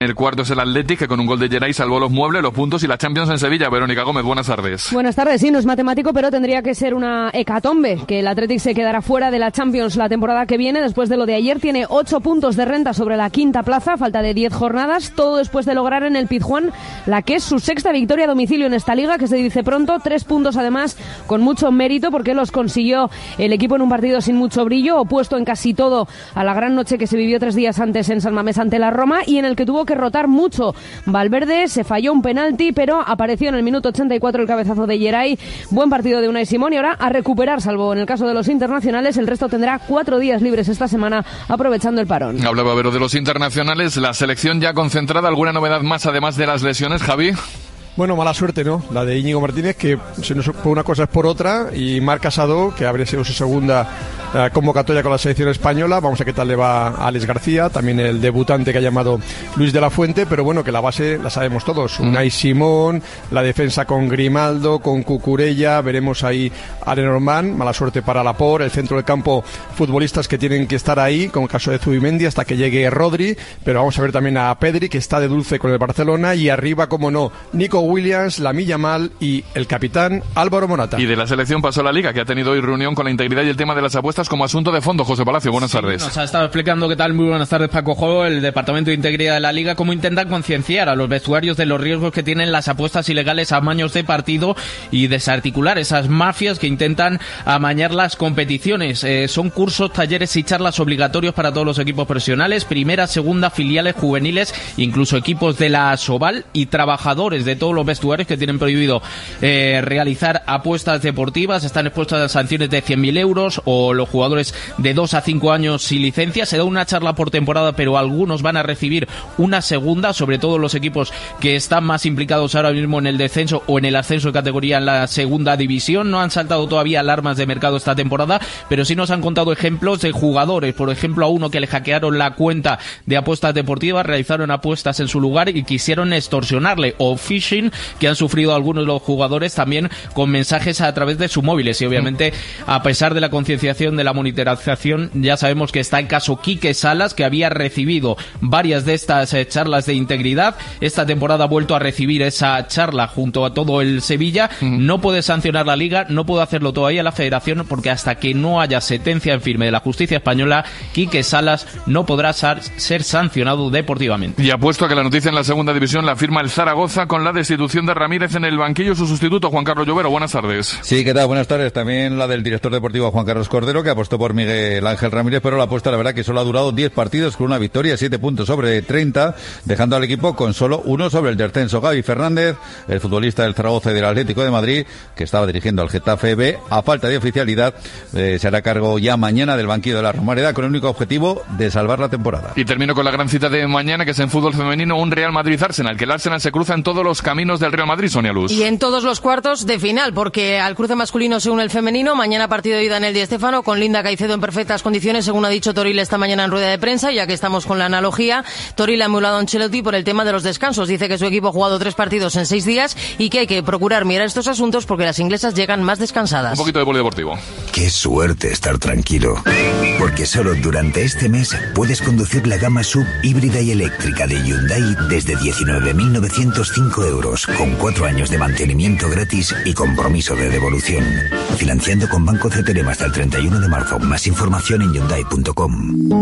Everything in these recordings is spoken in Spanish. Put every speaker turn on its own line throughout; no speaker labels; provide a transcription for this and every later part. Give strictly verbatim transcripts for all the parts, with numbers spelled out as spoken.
El cuarto es el Athletic, que con un gol de Geray salvó los muebles, los puntos y la Champions en Sevilla. Verónica Gómez, buenas tardes.
Buenas tardes, sí, no es matemático, pero tendría que ser una hecatombe, que el Athletic se quedará fuera de la Champions la temporada que viene. Después de lo de ayer, tiene ocho puntos de renta sobre la quinta plaza, falta de diez jornadas, todo después de lograr en el Pizjuán la que es su sexta victoria a domicilio en esta liga, que se dice pronto, tres puntos además con mucho mérito, porque los consiguió el equipo en un partido sin mucho brillo, opuesto en casi todo a la gran noche que se vivió tres días antes en San Mamés ante la Roma, y en el que tuvo que rotar mucho Valverde. Se falló un penalti, pero apareció en el minuto ochenta y cuatro el cabezazo de Geray. Buen partido de Unai Simón, y ahora a recuperar, salvo en el caso de los internacionales. El resto tendrá cuatro días libres esta semana, aprovechando el parón.
Hablaba Vero de los internacionales, la selección ya concentrada. ¿Alguna novedad más además de las lesiones, Javi?
Bueno, mala suerte, ¿no? La de Íñigo Martínez, que se nos, por una cosa es por otra, y Marc Casado, que habría sido su segunda eh, convocatoria con la selección española. Vamos a ver qué tal le va a Alex García, también el debutante que ha llamado Luis de la Fuente, pero bueno, que la base la sabemos todos. Mm. Unai Simón, la defensa con Grimaldo, con Cucurella, veremos ahí a Lenormand, mala suerte para Laporte, el centro del campo, futbolistas que tienen que estar ahí, como el caso de Zubimendi, hasta que llegue Rodri, pero vamos a ver también a Pedri, que está de dulce con el Barcelona, y arriba, como no, Nico Williams, Lamine Yamal y el capitán Álvaro Morata.
Y de la selección pasó a la Liga, que ha tenido hoy reunión con la integridad y el tema de las apuestas como asunto de fondo. José Palacio, buenas
sí,
tardes.
Nos ha estado explicando qué tal. Muy buenas tardes, Paco Jo, el Departamento de Integridad de la Liga, cómo intentan concienciar a los vestuarios de los riesgos que tienen las apuestas ilegales a amaños de partido y desarticular esas mafias que intentan amañar las competiciones. Eh, son cursos, talleres y charlas obligatorios para todos los equipos profesionales, primera, segunda, filiales, juveniles, incluso equipos de la Asobal y trabajadores de todos los vestuarios que tienen prohibido eh, realizar apuestas deportivas. Están expuestos a sanciones de cien mil euros, o los jugadores de dos a cinco años sin licencia. Se da una charla por temporada, pero algunos van a recibir una segunda, sobre todo los equipos que están más implicados ahora mismo en el descenso o en el ascenso de categoría en la segunda división. No han saltado todavía alarmas de mercado esta temporada, pero sí nos han contado ejemplos de jugadores, por ejemplo a uno que le hackearon la cuenta de apuestas deportivas, realizaron apuestas en su lugar y quisieron extorsionarle, o phishing, que han sufrido algunos de los jugadores también con mensajes a través de sus móviles. Y obviamente, a pesar de la concienciación, de la monitorización, ya sabemos que está el caso Quique Salas, que había recibido varias de estas eh, charlas de integridad. Esta temporada ha vuelto a recibir esa charla junto a todo el Sevilla. Mm. No puede sancionar la Liga, no puede hacerlo todavía la Federación, porque hasta que no haya sentencia en firme de la justicia española, Quique Salas no podrá ser, ser sancionado deportivamente.
Y apuesto a que la noticia en la segunda división la firma el Zaragoza con la destitución de Ramírez en el banquillo. Su sustituto, Juan Carlos Llovero, buenas tardes.
Sí, ¿qué tal? Buenas tardes. También la del director deportivo Juan Carlos Cordero, que apostó por Miguel Ángel Ramírez, pero la apuesta, la verdad, que solo ha durado diez partidos con una victoria, siete puntos sobre treinta, dejando al equipo con solo uno sobre el descenso. Gaby Fernández, el futbolista del Zaragoza y del Atlético de Madrid, que estaba dirigiendo al Getafe B, a falta de oficialidad, eh, se hará cargo ya mañana del banquillo de la Romareda, con el único objetivo de salvar la temporada.
Y termino con la gran cita de mañana, que es en fútbol femenino, un Real Madrid-Arsenal, que el Arsenal se cruza en todos los caminos del Real Madrid, Sonia Luz.
Y en todos los cuartos de final, porque al cruce masculino se une el femenino. Mañana partido de ida en el Di Stéfano, con Linda Caicedo en perfectas condiciones, según ha dicho Toril esta mañana en rueda de prensa. Ya que estamos con la analogía, Toril ha emulado a Ancelotti por el tema de los descansos. Dice que su equipo ha jugado tres partidos en seis días y que hay que procurar mirar estos asuntos porque las inglesas llegan más descansadas.
Un poquito de polideportivo.
Qué suerte estar tranquilo, porque solo durante este mes puedes conducir la gama sub híbrida y eléctrica de Hyundai desde diecinueve mil novecientos cinco euros, con cuatro años de mantenimiento gratis y compromiso de devolución. Financiando con Banco C T R M hasta el treinta y uno de marzo. Más información en Hyundai punto com.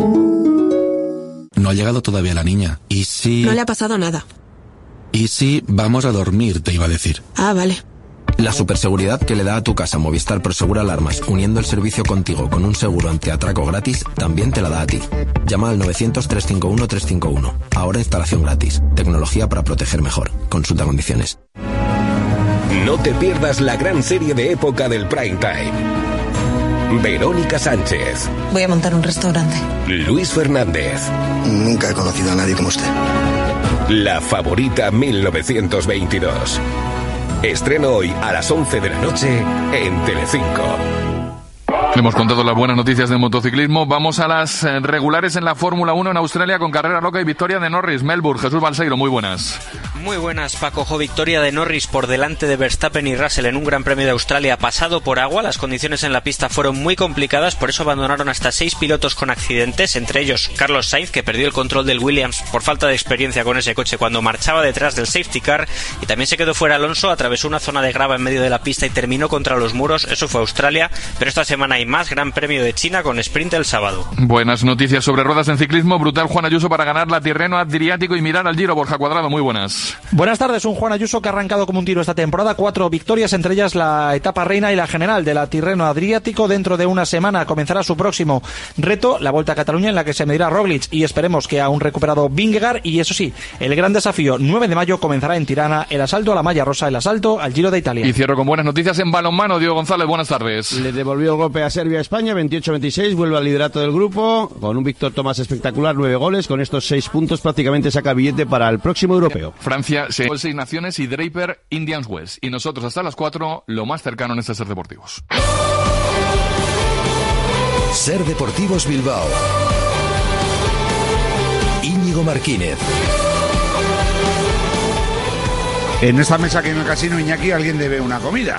No ha llegado todavía la niña. ¿Y si...?
No le ha pasado nada.
¿Y si vamos a dormir, te iba a decir?
Ah, vale.
La superseguridad que le da a tu casa Movistar Prosegur Alarmas, uniendo el servicio contigo con un seguro antiatraco gratis, también te la da a ti. Llama al novecientos, trescientos cincuenta y uno, trescientos cincuenta y uno. Ahora instalación gratis. Tecnología para proteger mejor. Consulta condiciones.
No te pierdas la gran serie de época del Prime Time. Verónica Sánchez.
Voy a montar un restaurante.
Luis Fernández.
Nunca he conocido a nadie como usted.
La Favorita mil novecientos veintidós. Estreno hoy a las once de la noche en Telecinco.
Hemos contado las buenas noticias del motociclismo. Vamos a las regulares en la Fórmula uno en Australia, con carrera loca y victoria de Norris. Melbourne, Jesús Balseiro, muy buenas.
Muy buenas, Paco. Jo, victoria de Norris por delante de Verstappen y Russell en un Gran Premio de Australia pasado por agua. Las condiciones en la pista fueron muy complicadas, por eso abandonaron hasta seis pilotos con accidentes, entre ellos Carlos Sainz, que perdió el control del Williams por falta de experiencia con ese coche cuando marchaba detrás del safety car, y también se quedó fuera Alonso, atravesó una zona de grava en medio de la pista y terminó contra los muros. Eso fue Australia, pero esta semana hay más Gran Premio de China con sprint el sábado.
Buenas noticias sobre ruedas en ciclismo. Brutal Juan Ayuso para ganar la Tirreno Adriático y mirar al Giro. Borja Cuadrado, muy buenas.
Buenas tardes, un Juan Ayuso que ha arrancado como un tiro esta temporada, cuatro victorias, entre ellas la etapa reina y la general de la Tirreno Adriático. Dentro de una semana comenzará su próximo reto, la Vuelta a Cataluña, en la que se medirá Roglic y esperemos que aún recuperado Vingegaard. Y eso sí, el gran desafío, nueve de mayo, comenzará en Tirana el asalto a la malla rosa, el asalto al Giro de Italia.
Y cierro con buenas noticias en balonmano. Diego González, buenas tardes.
Le devolvió el golpe a Serbia a España, veintiocho veintiséis, vuelve al liderato del grupo, con un Víctor Tomás espectacular, nueve goles, con estos seis puntos prácticamente saca billete para el próximo europeo.
Francia se llevó seis naciones y Draper Indians West. Y nosotros hasta las cuatro, lo más cercano en este Ser Deportivos.
Ser Deportivos Bilbao. Íñigo Martínez.
En esta mesa que en el casino, Iñaki, alguien debe una comida.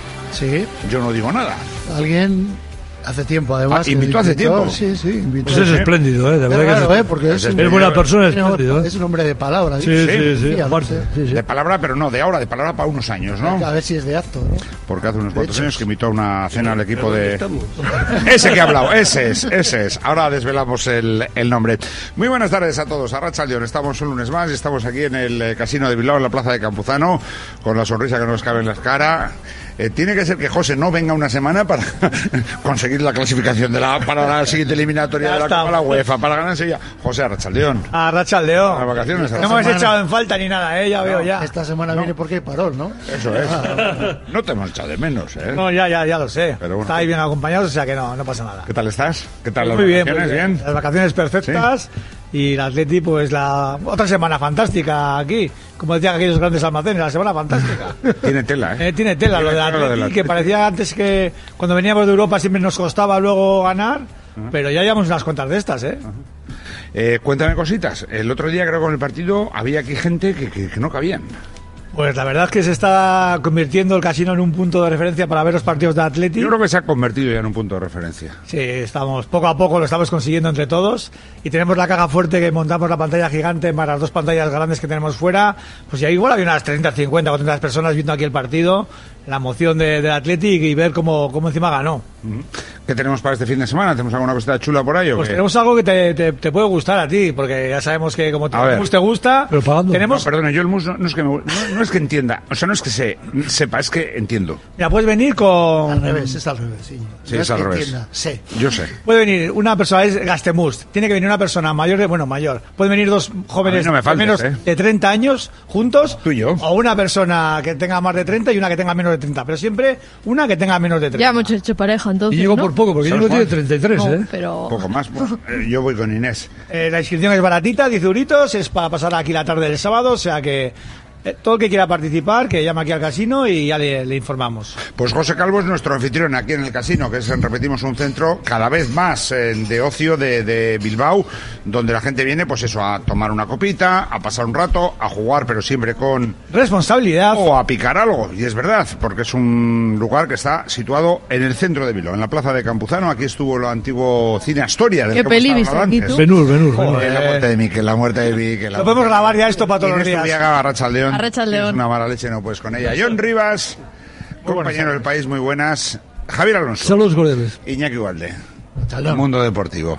Sí.
Yo no digo nada.
Alguien hace tiempo, además.
Ah, ¿invitó hace tiempo?
Sí, sí, invitó.
Pues es espléndido, ¿eh? De verdad
claro,
que es,
¿eh? Porque es,
es,
un,
es buena persona, es espléndido, ¿eh?
Es un hombre de palabra.
Sí, sí, sí, sí,
sí,
aparte.
Sí, sí.
De palabra, pero no, de ahora, de palabra para unos años, ¿no?
A ver si es de acto, ¿no?
Porque hace unos cuantos años que invitó a una cena al equipo de... Ese que ha hablado, ese es, ese es. Ahora desvelamos el, el nombre. Muy buenas tardes a todos. Arratsaldeon, estamos un lunes más y estamos aquí en el Casino de Bilbao, en la Plaza de Campuzano, con la sonrisa que nos cabe en la cara. Eh, tiene que ser que José no venga una semana para conseguir la clasificación de la, para la siguiente eliminatoria ya de la Copa de la UEFA, para ganar enseguida. José, Arratsaldeon.
Arratsaldeon.
Las vacaciones.
No hemos echado en falta ni nada, ¿eh? Ya
no,
veo, ya.
Esta semana no. viene porque hay parón, ¿no?
Eso es. No te hemos echado de menos, ¿eh?
No, ya, ya, ya lo sé.
Pero bueno.
Estáis bien acompañados, o sea que no, no pasa nada.
¿Qué tal estás? ¿Qué tal las
muy bien,
vacaciones?
muy bien.
¿Bien?
Las vacaciones perfectas. ¿Sí? Y el Atleti, pues la otra semana fantástica aquí. Como decían aquellos grandes almacenes, la semana fantástica.
Tiene tela, ¿eh?
eh tiene tela,
tiene
lo del Atleti,
Atleti,
que parecía antes que cuando veníamos de Europa siempre nos costaba luego ganar, uh-huh. pero ya llevamos unas cuantas de estas, ¿eh? Uh-huh.
eh cuéntame cositas. El otro día, creo que con el partido había aquí gente que, que, que no cabían.
Pues la verdad es que se está convirtiendo el casino en un punto de referencia para ver los partidos de Atleti.
Yo creo que se ha convertido ya en un punto de referencia.
Sí, estamos poco a poco lo estamos consiguiendo entre todos y tenemos la caja fuerte que montamos la pantalla gigante más las dos pantallas grandes que tenemos fuera. Pues ya igual había unas trescientas cincuenta o cuatrocientas personas viendo aquí el partido, la emoción de, del Atleti y ver cómo, cómo encima ganó.
Uh-huh. ¿Qué tenemos para este fin de semana? ¿Tenemos alguna cosita chula por ahí o
Pues
qué?
tenemos algo que te, te, te puede gustar a ti, porque ya sabemos que como te, el mus te gusta,
pero pagando.
Tenemos...
No, perdona, yo el mus no, no, es que me, no, no es que entienda, o sea, no es que se, sepa, es que entiendo.
Mira, puedes venir con...
Al revés, es al revés, sí.
Sí,
no
es, es al
que
revés.
Entienda. Sí.
Yo sé.
Puede venir una persona, es Gastemust, tiene que venir una persona mayor, de, bueno, mayor. Pueden venir dos jóvenes
no me faltes,
menos
¿eh?
de treinta años juntos.
Tú y yo.
O una persona que tenga más de treinta y una que tenga menos de treinta. Pero siempre una que tenga menos de treinta.
Ya hemos hecho pareja, entonces,
Y llego
¿no?
por poco, porque yo tiene treinta y tres,
no,
¿eh?
Pero...
Un poco más. Pues, eh, yo voy con Inés.
Eh, la inscripción es baratita, diez euritos, es para pasar aquí la tarde del sábado, o sea que... Eh, todo el que quiera participar, que llame aquí al casino y ya le, le informamos.
Pues José Calvo es nuestro anfitrión aquí en el casino, que es, repetimos, un centro cada vez más eh, de ocio de, de Bilbao, donde la gente viene, pues eso, a tomar una copita, a pasar un rato, a jugar, pero siempre con...
responsabilidad.
O a picar algo, y es verdad, porque es un lugar que está situado en el centro de Bilbao, en la plaza de Campuzano. Aquí estuvo el antiguo cine Astoria. Del
¿Qué peli viste aquí tú?
Benur, Benur.
La muerte de Miquel, la muerte de Miquel.
Lo podemos grabar ya esto para todos los días.
Turriaga, Arratsaldeon.
Arratsaldeon.
Es una mala leche, no puedes con ella. John Rivas, compañero del país, muy buenas. Javier Alonso.
Saludos cordiales.
Iñaki Ugalde. El mundo deportivo.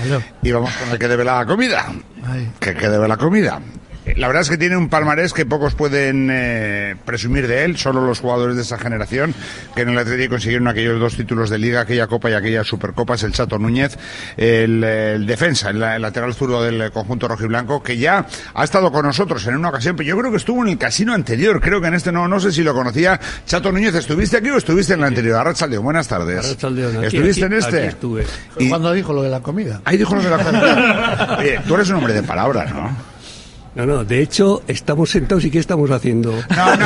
Y vamos con el que debe la comida. Que, que debe la comida. La verdad es que tiene un palmarés que pocos pueden eh, presumir de él, solo los jugadores de esa generación, que en el Atlético consiguieron aquellos dos títulos de Liga, aquella Copa y aquella Supercopa. Es el Chato Núñez, el, el defensa, el, el lateral zurdo del conjunto rojiblanco, que ya ha estado con nosotros en una ocasión, pero yo creo que estuvo en el casino anterior, creo que en este no, no sé si lo conocía. Chato Núñez, ¿estuviste aquí o estuviste en el anterior? Arratsaldeon, buenas tardes.
Arratsaldeon, aquí,
¿Estuviste
aquí,
en este?
Aquí estuve.
Y...
¿Cuándo dijo lo de la comida?
Ahí dijo lo de la comida. Oye, tú eres un hombre de palabras, ¿no?
No, no, de hecho, estamos sentados y ¿qué estamos haciendo?
No, no,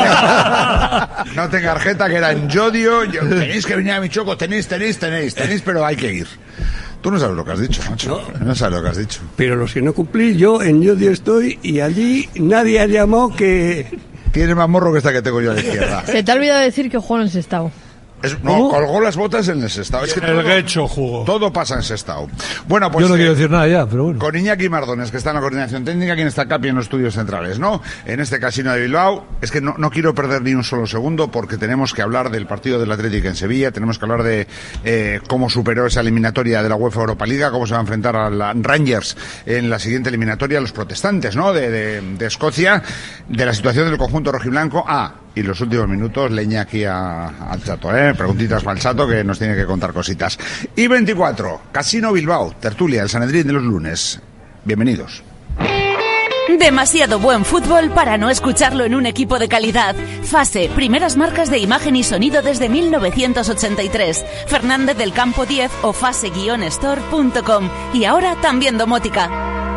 no. No tenga tarjeta, que era en Yodio. Yo, tenéis que venir a mi choco, tenéis, tenéis, tenéis, tenéis, pero hay que ir. Tú no sabes lo que has dicho, macho. No, no sabes lo que has dicho.
Pero los que no cumplí, yo en Llodio estoy y allí nadie ha llamado que...
Tiene más morro que esta que tengo yo a la izquierda.
Se te ha olvidado decir que jugó en el Sestao.
Es, no, colgó las botas en el Sestao. Es que
el
todo,
Guecho jugó.
Todo pasa en Sestao. Bueno, pues
yo no
eh,
quiero decir nada ya, pero bueno.
Con Iñaki Mardones, que está en la coordinación técnica, quien está Capi en los estudios centrales, ¿no? En este casino de Bilbao. Es que no, no quiero perder ni un solo segundo porque tenemos que hablar del partido del Atlético en Sevilla, tenemos que hablar de eh, cómo superó esa eliminatoria de la UEFA Europa Liga, cómo se va a enfrentar a la Rangers en la siguiente eliminatoria, los protestantes, ¿no? De, de, de Escocia, de la situación del conjunto rojiblanco. Ah, y los últimos minutos, leña aquí al Chato, ¿eh? Preguntitas para el Chato que nos tiene que contar cositas. Y veinticuatro, Casino Bilbao, tertulia, el Sanedrín de los lunes. Bienvenidos.
Demasiado buen fútbol para no escucharlo en un equipo de calidad. Fase, primeras marcas de imagen y sonido desde mil novecientos ochenta y tres. Fernández del Campo diez o fase guion store punto com. Y ahora también domótica.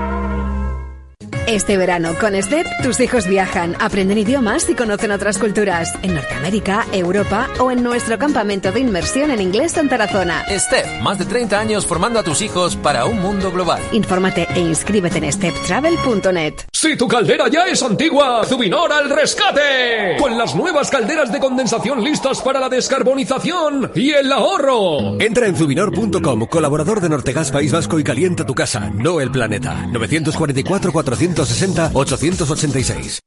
Este verano con STEP tus hijos viajan, aprenden idiomas y conocen otras culturas en Norteamérica, Europa o en nuestro campamento de inmersión en inglés en Tarazona.
STEP, más de treinta años formando a tus hijos para un mundo global.
Infórmate e inscríbete en step travel punto net.
Si tu caldera ya es antigua, Zubinor al rescate. Con las nuevas calderas de condensación listas para la descarbonización y el ahorro.
Entra en zubinor punto com, colaborador de Nortegas País Vasco, y calienta tu casa, no el planeta. novecientos cuarenta y cuatro, cuatrocientos sesenta, ochocientos ochenta y seis.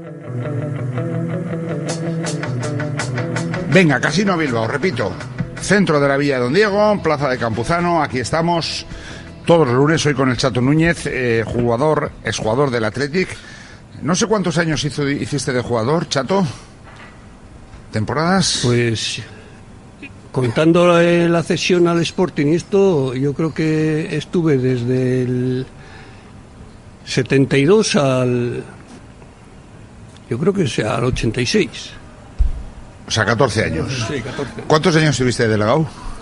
Venga, Casino Bilbao, repito. Centro de la Villa de Don Diego, Plaza de Campuzano, aquí estamos todos los lunes, hoy con el Chato Núñez, eh, jugador, exjugador del Athletic. No sé cuántos años hizo, hiciste de jugador, Chato. ¿Temporadas?
Pues, contando la, la cesión al Sporting y esto, yo creo que estuve desde el setenta y dos al... yo creo que sea al ochenta y seis.
O sea, catorce años.
Sí, catorce.
¿Cuántos años estuviste de delegado?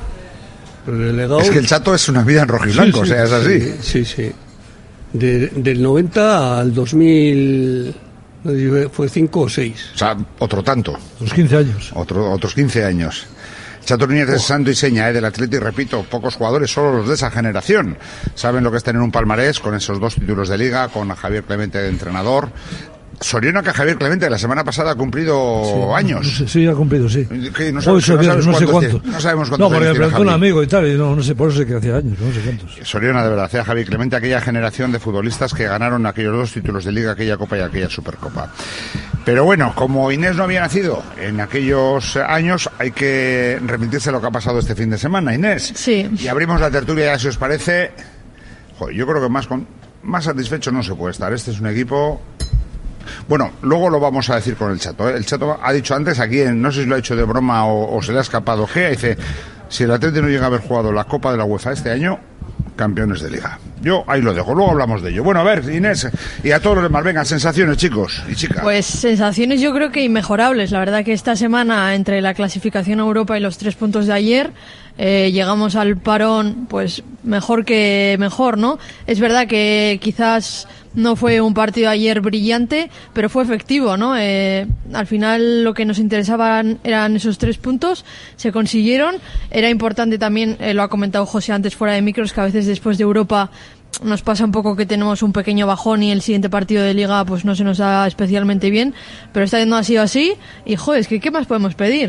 Pues delegado...
Es que el Chato es una vida en rojiblanco, sí, sí, o sea, es así.
Sí, sí, sí. De, del noventa al dos mil... fue cinco o seis.
O sea, otro tanto.
Los quince años.
Otro, otros quince años. Chato Núñez es santo y seña, ¿eh? Del Athletic, y repito, pocos jugadores, solo los de esa generación, saben lo que es tener un palmarés con esos dos títulos de liga, con a Javier Clemente de entrenador. Soriano, que Javier Clemente la semana pasada ha cumplido sí, años.
No sé, sí, ha cumplido, sí.
¿Qué? No, sabes,
Ocho,
no,
no sé cuántos.
No sabemos cuántos.
No, porque me preguntó un amigo y tal, y no, no sé, por eso sé que hacía años, no sé cuántos.
Soriano, de verdad, hacía Javier Clemente aquella generación de futbolistas que ganaron aquellos dos títulos de liga, aquella Copa y aquella Supercopa. Pero bueno, como Inés no había nacido en aquellos años, hay que remitirse a lo que ha pasado este fin de semana, Inés.
Sí.
Y abrimos la tertulia, ya si os parece. Joder, yo creo que más, con, más satisfecho no se puede estar. Este es un equipo... Bueno, luego lo vamos a decir con el Chato, ¿eh? El Chato ha dicho antes aquí, no sé si lo ha hecho de broma o, o se le ha escapado, que dice, si el Atlético no llega a haber jugado la Copa de la UEFA este año, campeones de Liga. Yo ahí lo dejo, luego hablamos de ello. Bueno, a ver, Inés, y a todos los demás, venga, sensaciones, chicos y chicas.
Pues sensaciones yo creo que inmejorables. La verdad que esta semana, entre la clasificación a Europa y los tres puntos de ayer, eh, llegamos al parón, pues mejor que mejor, ¿no? Es verdad que quizás no fue un partido ayer brillante, pero fue efectivo, ¿no? Eh, al final lo que nos interesaban eran esos tres puntos, se consiguieron. Era importante también, eh, lo ha comentado José antes fuera de micros, que a veces después de Europa nos pasa un poco que tenemos un pequeño bajón y el siguiente partido de Liga pues no se nos da especialmente bien, pero esta vez no ha sido así y, joder, es que ¿qué más podemos pedir?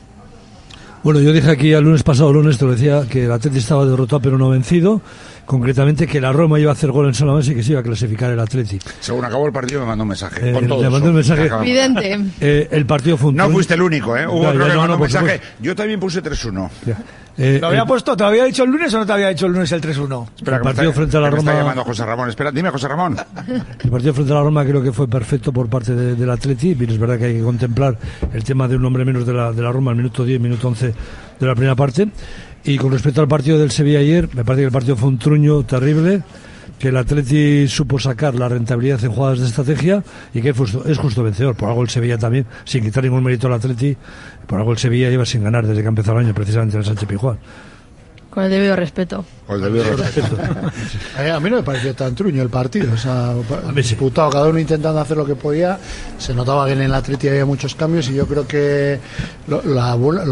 Bueno, yo dije aquí el lunes pasado, el lunes te lo decía, que el Atlético estaba derrotado pero no vencido. Concretamente que la Roma iba a hacer gol en Salamanca y que se iba a clasificar el Athletic.
Según acabó el partido me mandó un mensaje.
Eh,
con todo
le mandó un mensaje.
Evidente.
Eh, el partido fue un...
No fuiste el único, ¿eh? Hubo
ya,
otro
ya,
que
no,
mandó
no,
un mensaje.
supuesto.
Yo también puse tres uno.
Eh, ¿Lo había el... puesto? ¿Te lo había dicho el lunes o no te había dicho el lunes el tres uno?
Espera,
el
que
partido
está,
frente a la
Roma...
Roma...
Me está llamando José Ramón. Espera, dime, José Ramón.
El partido frente a la Roma creo que fue perfecto por parte de, del Athletic, pero es verdad que hay que contemplar el tema de un hombre menos de la, de la Roma, el minuto diez, minuto once de la primera parte. Y con respecto al partido del Sevilla ayer, me parece que el partido fue un truño terrible, que el Athletic supo sacar la rentabilidad en jugadas de estrategia y que es justo, es justo vencedor. Por algo el Sevilla también, sin quitar ningún mérito al Athletic, por algo el Sevilla lleva sin ganar desde que empezó el año, precisamente en el Sánchez Pizjuán.
Con el debido respeto.
Con el debido respeto.
A mí no me pareció tan truño el partido, o sea, disputado, cada uno intentando hacer lo que podía. Se notaba que en el Atleti había muchos cambios y yo creo que lo, la, lo,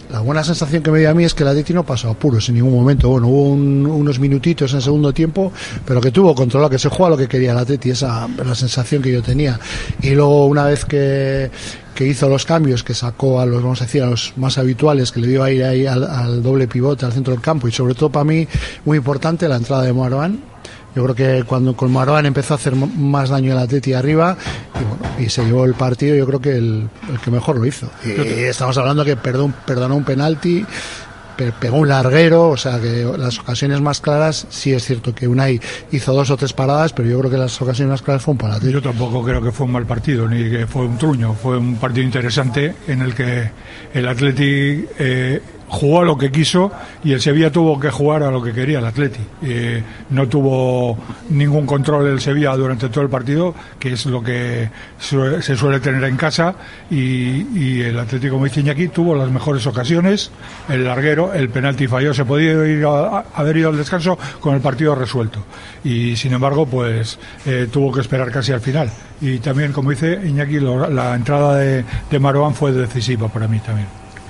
la buena sensación que me dio a mí es que el Atleti no pasó apuros en ningún momento. Bueno, hubo un, unos minutitos en el segundo tiempo, pero que tuvo controlado, que se juega lo que quería el Atleti, esa es la sensación que yo tenía. Y luego, una vez que, que hizo los cambios, que sacó a los, vamos a decir, a los más habituales, que le dio aire ahí al, al doble pivote al centro del campo, y sobre todo para mí, muy importante, la entrada de Marouane. Yo creo que cuando con Marouane empezó a hacer más daño el Atleti arriba y, bueno, y se llevó el partido, yo creo que el, el que mejor lo hizo. Y, y estamos hablando que perdón, perdonó un penalti, pe, pegó un larguero, o sea que las ocasiones más claras, sí es cierto que Unai hizo dos o tres paradas, pero yo creo que las ocasiones más claras fueron para el Atleti.
Yo tampoco creo que fue un mal partido, ni que fue un truño, fue un partido interesante en el que el Atleti eh, jugó a lo que quiso y el Sevilla tuvo que jugar a lo que quería el Atleti. Eh, no tuvo ningún control del Sevilla durante todo el partido, que es lo que su- se suele tener en casa, y, y el Atleti, como dice Iñaki, tuvo las mejores ocasiones, el larguero, el penalti falló, se podía ir a, a, haber ido al descanso con el partido resuelto, y sin embargo pues eh, tuvo que esperar casi al final. Y también, como dice Iñaki, lo, la entrada de, de Marouane fue decisiva para mí también.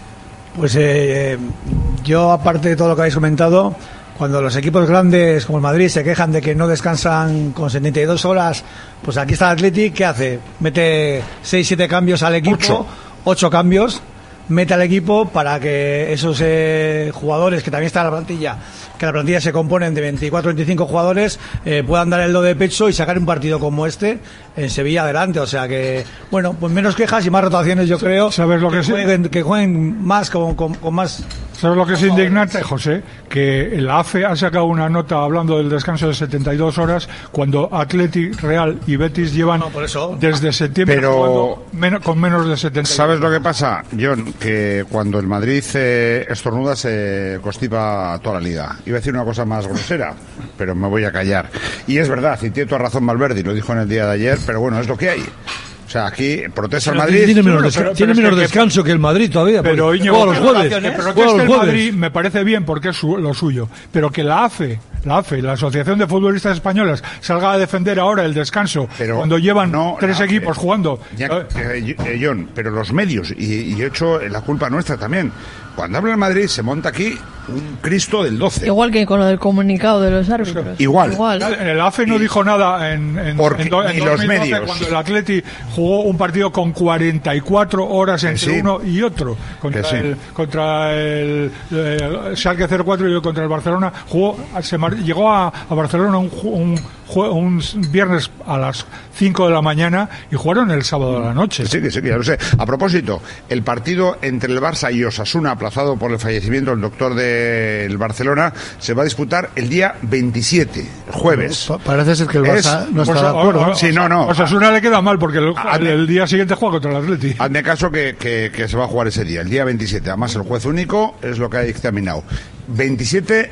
Pues eh, yo, aparte de todo lo que habéis comentado, cuando los equipos grandes como el Madrid se quejan de que no descansan con setenta y dos horas, pues aquí está el Atleti, ¿qué hace? Mete seis siete cambios al equipo, ocho cambios, mete al equipo para que esos eh, jugadores que también están en la plantilla, que la plantilla se componen de veinticuatro veinticinco jugadores, eh, puedan dar el do de pecho y sacar un partido como este en Sevilla adelante. O sea que, bueno, pues menos quejas y más rotaciones, yo creo.
¿Sabes lo que,
que jueguen, que jueguen más con, con, con más...
¿Sabes lo que es indignante, José? Que la A F E ha sacado una nota hablando del descanso de setenta y dos horas, cuando Atleti, Real y Betis llevan
por eso.
desde septiembre
Pero-
jugando men- con menos de setenta.
¿Sabes lo que pasa, John? Que cuando el Madrid eh, estornuda se constipa toda la liga. Iba a decir una cosa más grosera, pero me voy a callar. Y es verdad, y tiene toda razón Valverde, lo dijo en el día de ayer, pero bueno, es lo que hay. O sea, aquí protesta el
Pero
Madrid.
tiene menos
Bueno,
desca-
pero-
tiene
pero es
menos
que-
descanso
que el Madrid todavía.
Pero
porque
Íñigo,
juega los jueves.
que
juega
proteste
los
el
jueves.
Madrid me parece bien porque es su- lo suyo, pero que la A F E, la A F E, la Asociación de Futbolistas Españolas, salga a defender ahora el descanso cuando llevan tres
la-
equipos jugando.
Ya, eh, eh, John, pero los medios, y, y he hecho la culpa nuestra también. Cuando habla el Madrid se monta aquí un Cristo del doce.
Igual que con lo del comunicado de los árbitros.
Igual.
El A F E no dijo nada en, en,
Porque
en do- en
ni los
dos mil doce,
medios.
cuando el Atleti jugó un partido con cuarenta y cuatro horas
Que
entre
sí.
uno y otro contra
Que sí.
el contra el eh, Schalke cero cuatro y contra el Barcelona. Jugó, se mar- llegó a, a Barcelona un, ju- un, jue- un viernes a las cinco de la mañana y jugaron el sábado a la noche.
Sí, que sí, que ya lo sé. A propósito, el partido entre el Barça y Osasuna, aplazado por el fallecimiento del doctor del Barcelona, se va a disputar el día veintisiete, el jueves.
Pa- parece ser que el
Es-
Barça no está
pues,
de acuerdo.
o- o- Sí, no, no.
Osasuna le queda mal porque el,
Hazme-
el día siguiente juega contra el Atleti.
Hazme caso que, que, que se va a jugar ese día, el día veintisiete. Además, el juez único es lo que ha dictaminado. veintisiete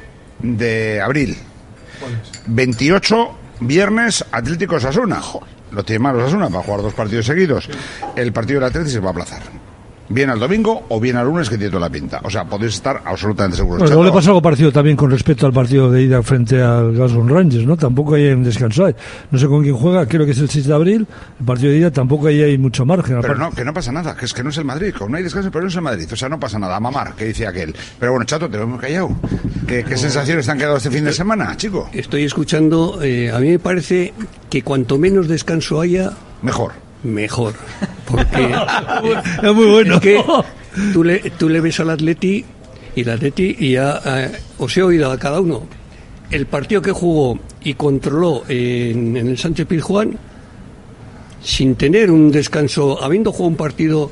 de abril. veintiocho, viernes, Atlético Osasuna. Lo tiene mal Osasuna para jugar dos partidos seguidos. El partido del Atlético se va a aplazar. Bien al domingo o bien al lunes, que tiene toda la pinta. O sea, podéis estar absolutamente seguros.
Bueno, luego le
Chato.
pasa algo parecido también con respecto al partido de ida frente al Glasgow Rangers, ¿no? Tampoco hay un descanso ahí. No sé con quién juega, creo que es el seis de abril. El partido de ida tampoco ahí hay mucho margen.
Pero
aparte.
no, que no pasa nada, que es que no es el Madrid, que no hay descanso, pero no es el Madrid, o sea, no pasa nada, a mamar, que dice aquel. Pero bueno, Chato, te lo hemos callado. ¿Qué, qué sensaciones te han quedado este fin de semana, chico?
Estoy escuchando, eh, a mí me parece que cuanto menos descanso haya...
Mejor.
Mejor. Porque...
es muy bueno.
Es que tú le, tú le ves al Atleti y el Atleti y ya eh, os he oído a cada uno. El partido que jugó y controló en, en el Sánchez Pizjuán sin tener un descanso, habiendo jugado un partido,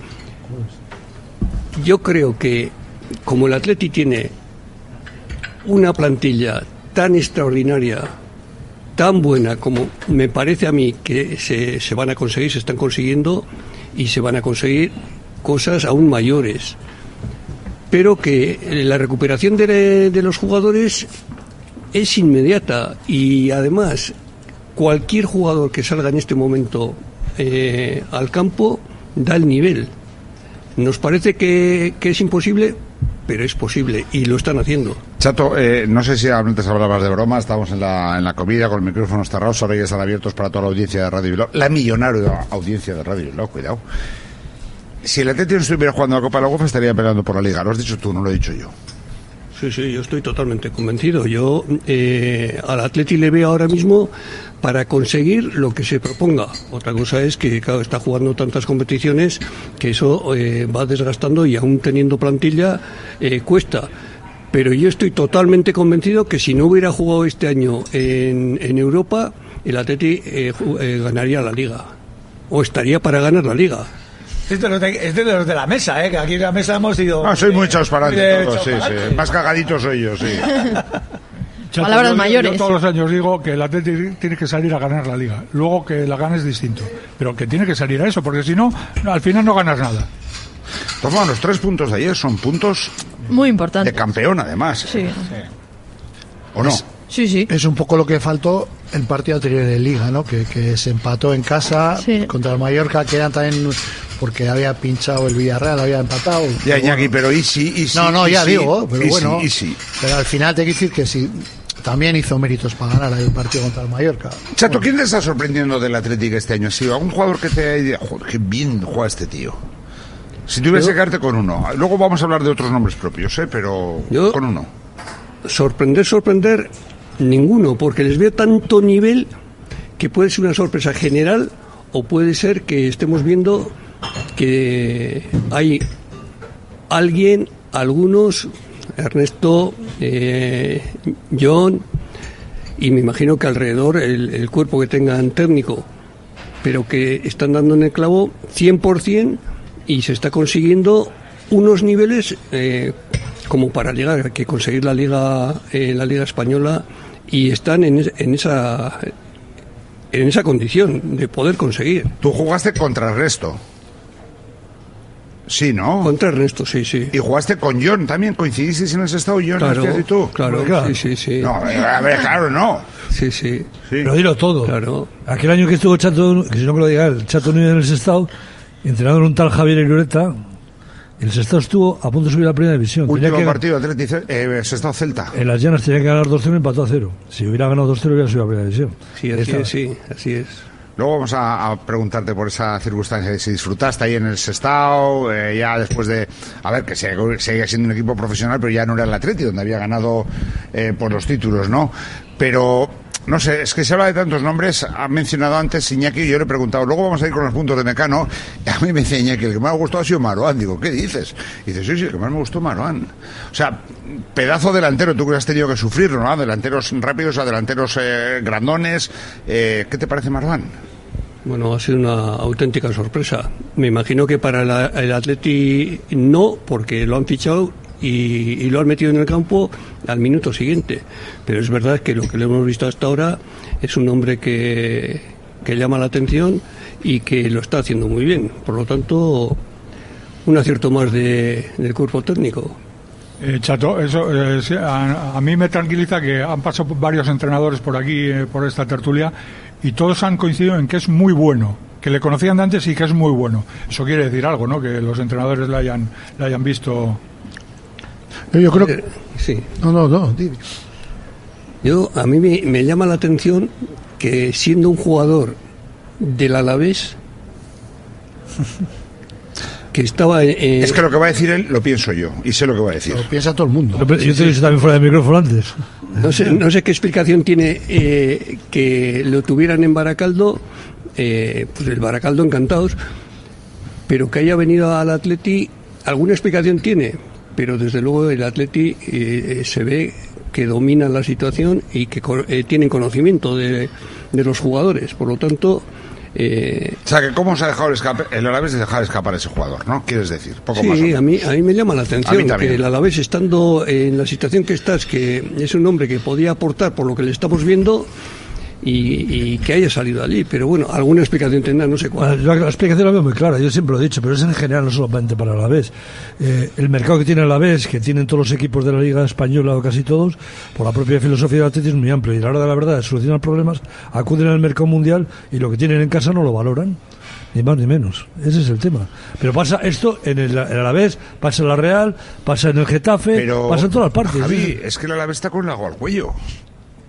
yo creo que como el Atleti tiene una plantilla tan extraordinaria, tan buena como me parece a mí que se, se van a conseguir, se están consiguiendo y se van a conseguir cosas aún mayores, pero que la recuperación de, de los jugadores es inmediata y además cualquier jugador que salga en este momento eh, al campo da el nivel. Nos parece que, que es imposible, pero es posible y lo están haciendo.
Chato, eh, no sé si antes hablabas de broma, estamos en la, en la comida con micrófonos cerrados, ahora ya están abiertos para toda la audiencia de Radio Bilbao, la millonaria audiencia de Radio Bilbao, cuidado. Si el Atlético no estuviera jugando la Copa de la UEFA, estaría peleando por la Liga. Lo has dicho tú, no lo he dicho yo.
Sí, sí, yo estoy totalmente convencido. Yo eh, al Atleti le veo ahora mismo para conseguir lo que se proponga. Otra cosa es que, claro, está jugando tantas competiciones que eso eh, va desgastando y aún teniendo plantilla eh, cuesta. Pero yo estoy totalmente convencido que si no hubiera jugado este año en, en Europa, el Atleti eh, eh, ganaría la Liga. O estaría para ganar la Liga.
Es de, los de, es de los de la mesa, ¿eh? Que aquí en la mesa hemos ido...
Ah, soy muy echados para adelante todos, sí,
para
sí. Más cagaditos soy yo, sí.
Chato, palabras
yo,
mayores.
Yo todos los años digo que el Atlético tiene que salir a ganar la Liga. Luego que la gane es distinto. Pero que tiene que salir a eso, porque si no, al final no ganas nada.
Toma, los tres puntos de ayer son puntos...
Muy importantes.
De campeón, además.
Sí. sí.
¿O no?
Sí, sí.
Es un poco lo que faltó el partido anterior de Liga, ¿no? Que, que se empató en casa sí. contra el Mallorca, que eran también... porque había pinchado el Villarreal, había empatado.
Ya, Iñaki, pero easy, easy.
No, no, ya
easy,
digo, pero
easy,
bueno.
Easy.
Pero al final te hay que decir que sí, también hizo méritos para ganar el partido contra el Mallorca.
Chato,
bueno.
¿quién te está sorprendiendo del Atlético este año? ¿Ha sido algún jugador que te haya... Joder, qué bien juega este tío? Si tuviese que quedarte con uno. Luego vamos a hablar de otros nombres propios, ¿eh? Pero
yo,
con uno.
Sorprender, sorprender, ninguno, porque les veo tanto nivel que puede ser una sorpresa general o puede ser que estemos viendo que hay alguien, algunos, Ernesto, eh, John, y me imagino que alrededor el, el cuerpo que tengan técnico, pero que están dando en el clavo cien por ciento y se está consiguiendo unos niveles eh, como para llegar, que conseguir la liga, eh, la liga española, y están en, en esa en esa condición de poder conseguir.
Tú jugaste contra el resto. Sí, ¿no?
Contra el resto, sí, sí.
Y jugaste con John también, coincidisteis en ese estado, John,
claro,
y tú.
Claro,
claro,
sí, sí, sí.
No, a ver, claro, no.
Sí, sí.
sí.
Pero dilo todo.
Claro.
Aquel año que estuvo Chato, que si no me lo diga el Chato Núñez en el Sestao, entrenador un tal Javier Irureta, el Sestao estuvo a punto de subir a la primera división.
Último
que,
partido, Atlético, eh, Sestao Celta.
En las llanas tenía que ganar dos cero y empató a cero. Si hubiera ganado dos cero hubiera subido a la primera división.
Sí, así es, sí, así es.
Luego vamos a, a preguntarte por esa circunstancia, si disfrutaste ahí en el Sestao, eh, ya después de, a ver, que seguía sigue siendo un equipo profesional, pero ya no era el Atleti, donde había ganado eh, por los títulos, ¿no? Pero, no sé, es que se habla de tantos nombres, ha mencionado antes Iñaki, y yo le he preguntado, luego vamos a ir con los puntos de Mecano, y a mí me dice Iñaki, el que más me ha gustado ha sido Marouane. Digo, ¿qué dices? Y dice, sí, sí, el que más me gustó Marouane. O sea, pedazo delantero, tú que has tenido que sufrirlo, ¿no? Delanteros rápidos a delanteros eh, grandones. Eh, ¿Qué te parece Marouane?
Bueno, ha sido una auténtica sorpresa. Me imagino que para la, el Atleti no, porque lo han fichado y, y lo han metido en el campo al minuto siguiente. Pero es verdad que lo que le hemos visto hasta ahora es un hombre que, que llama la atención y que lo está haciendo muy bien. Por lo tanto, un acierto más de, del cuerpo técnico.
Eh, Chato, eso eh, a, a mí me tranquiliza que han pasado varios entrenadores por aquí, eh, por esta tertulia, y todos han coincidido en que es muy bueno, que le conocían de antes y que es muy bueno. Eso quiere decir algo, ¿no? Que los entrenadores le hayan, le hayan visto.
Yo creo que
sí.
No, no, no. Dime.
Yo a mí me, me llama la atención que siendo un jugador del Alavés que estaba eh,
es que lo que va a decir él lo pienso yo y sé lo que va a decir.
Lo piensa todo el mundo.
Yo te he dicho también fuera del micrófono antes.
No sé, no sé qué explicación tiene eh, que lo tuvieran en Baracaldo, eh, pues el Baracaldo encantados, pero que haya venido al Atleti, alguna explicación tiene, pero desde luego el Atleti eh, se ve que domina la situación y que eh, tienen conocimiento de, de los jugadores, por lo tanto. Eh,
o sea, que cómo se ha dejado el escape, el Alavés de dejar escapar a ese jugador, ¿no? ¿Quieres decir? Poco
sí,
más
a mí, a mí me llama la atención que el Alavés, estando en la situación que estás, que es un hombre que podía aportar por lo que le estamos viendo y, y que haya salido allí, pero bueno, alguna explicación tendrá, no sé cuál.
La, la explicación la veo muy clara, yo siempre lo he dicho, pero es en general, no solamente para el Alavés. Eh, el mercado que tiene el Alavés, que tienen todos los equipos de la Liga Española o casi todos, por la propia filosofía del Atleti es muy amplio, y a la hora de la verdad de solucionar problemas, acuden al mercado mundial y lo que tienen en casa no lo valoran, ni más ni menos. Ese es el tema. Pero pasa esto en el, el Alavés, pasa en la Real, pasa en el Getafe,
pero,
pasa en todas las partes.
Javi, es que el Alavés está con el agua al cuello.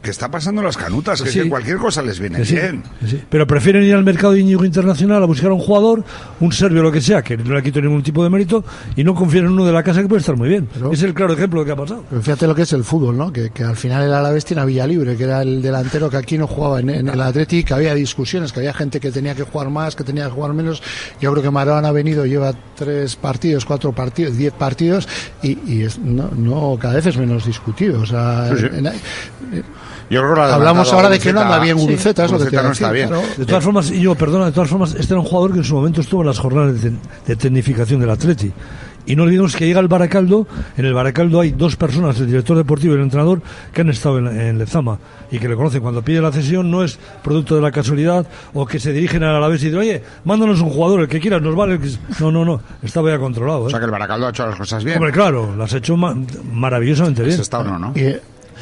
que está pasando las canutas, que,
sí.
es que cualquier cosa les viene
que sí,
bien.
Que sí. Pero prefieren ir al mercado de Íñigo Internacional a buscar a un jugador, un serbio, lo que sea, que no le quito ningún tipo de mérito, y no confían en uno de la casa que puede estar muy bien. Pero, es el claro ejemplo de lo que ha pasado.
Pero fíjate lo que es el fútbol, ¿no? Que, que al final el Alavés tiene a Villalibre, que era el delantero que aquí no jugaba en, en el Athletic, que había discusiones, que había gente que tenía que jugar más, que tenía que jugar menos. Yo creo que Marouane ha venido, lleva tres partidos, cuatro partidos, diez partidos, y, y es, no, no, cada vez es menos discutido. O sea, sí, sí. En, en,
Yo creo que
hablamos ahora de que no anda bien Guruceta, sí. es lo que te
no está bien.
Claro. De todas formas, y yo, perdona, de todas formas, este era un jugador que en su momento estuvo en las jornadas de, de tecnificación del Atleti. Y no olvidemos que llega el Baracaldo, en el Baracaldo hay dos personas, el director deportivo y el entrenador, que han estado en, en Lezama y que le conocen. Cuando pide la cesión no es producto de la casualidad o que se dirigen al Alavés y dicen, oye, mándanos un jugador, el que quieras, nos vale. El que... No, no, no, estaba ya controlado. ¿eh?
O sea que el Baracaldo ha hecho las cosas bien.
Hombre, claro, las ha hecho ma- maravillosamente bien.
Pues está o no, ¿no?
Y,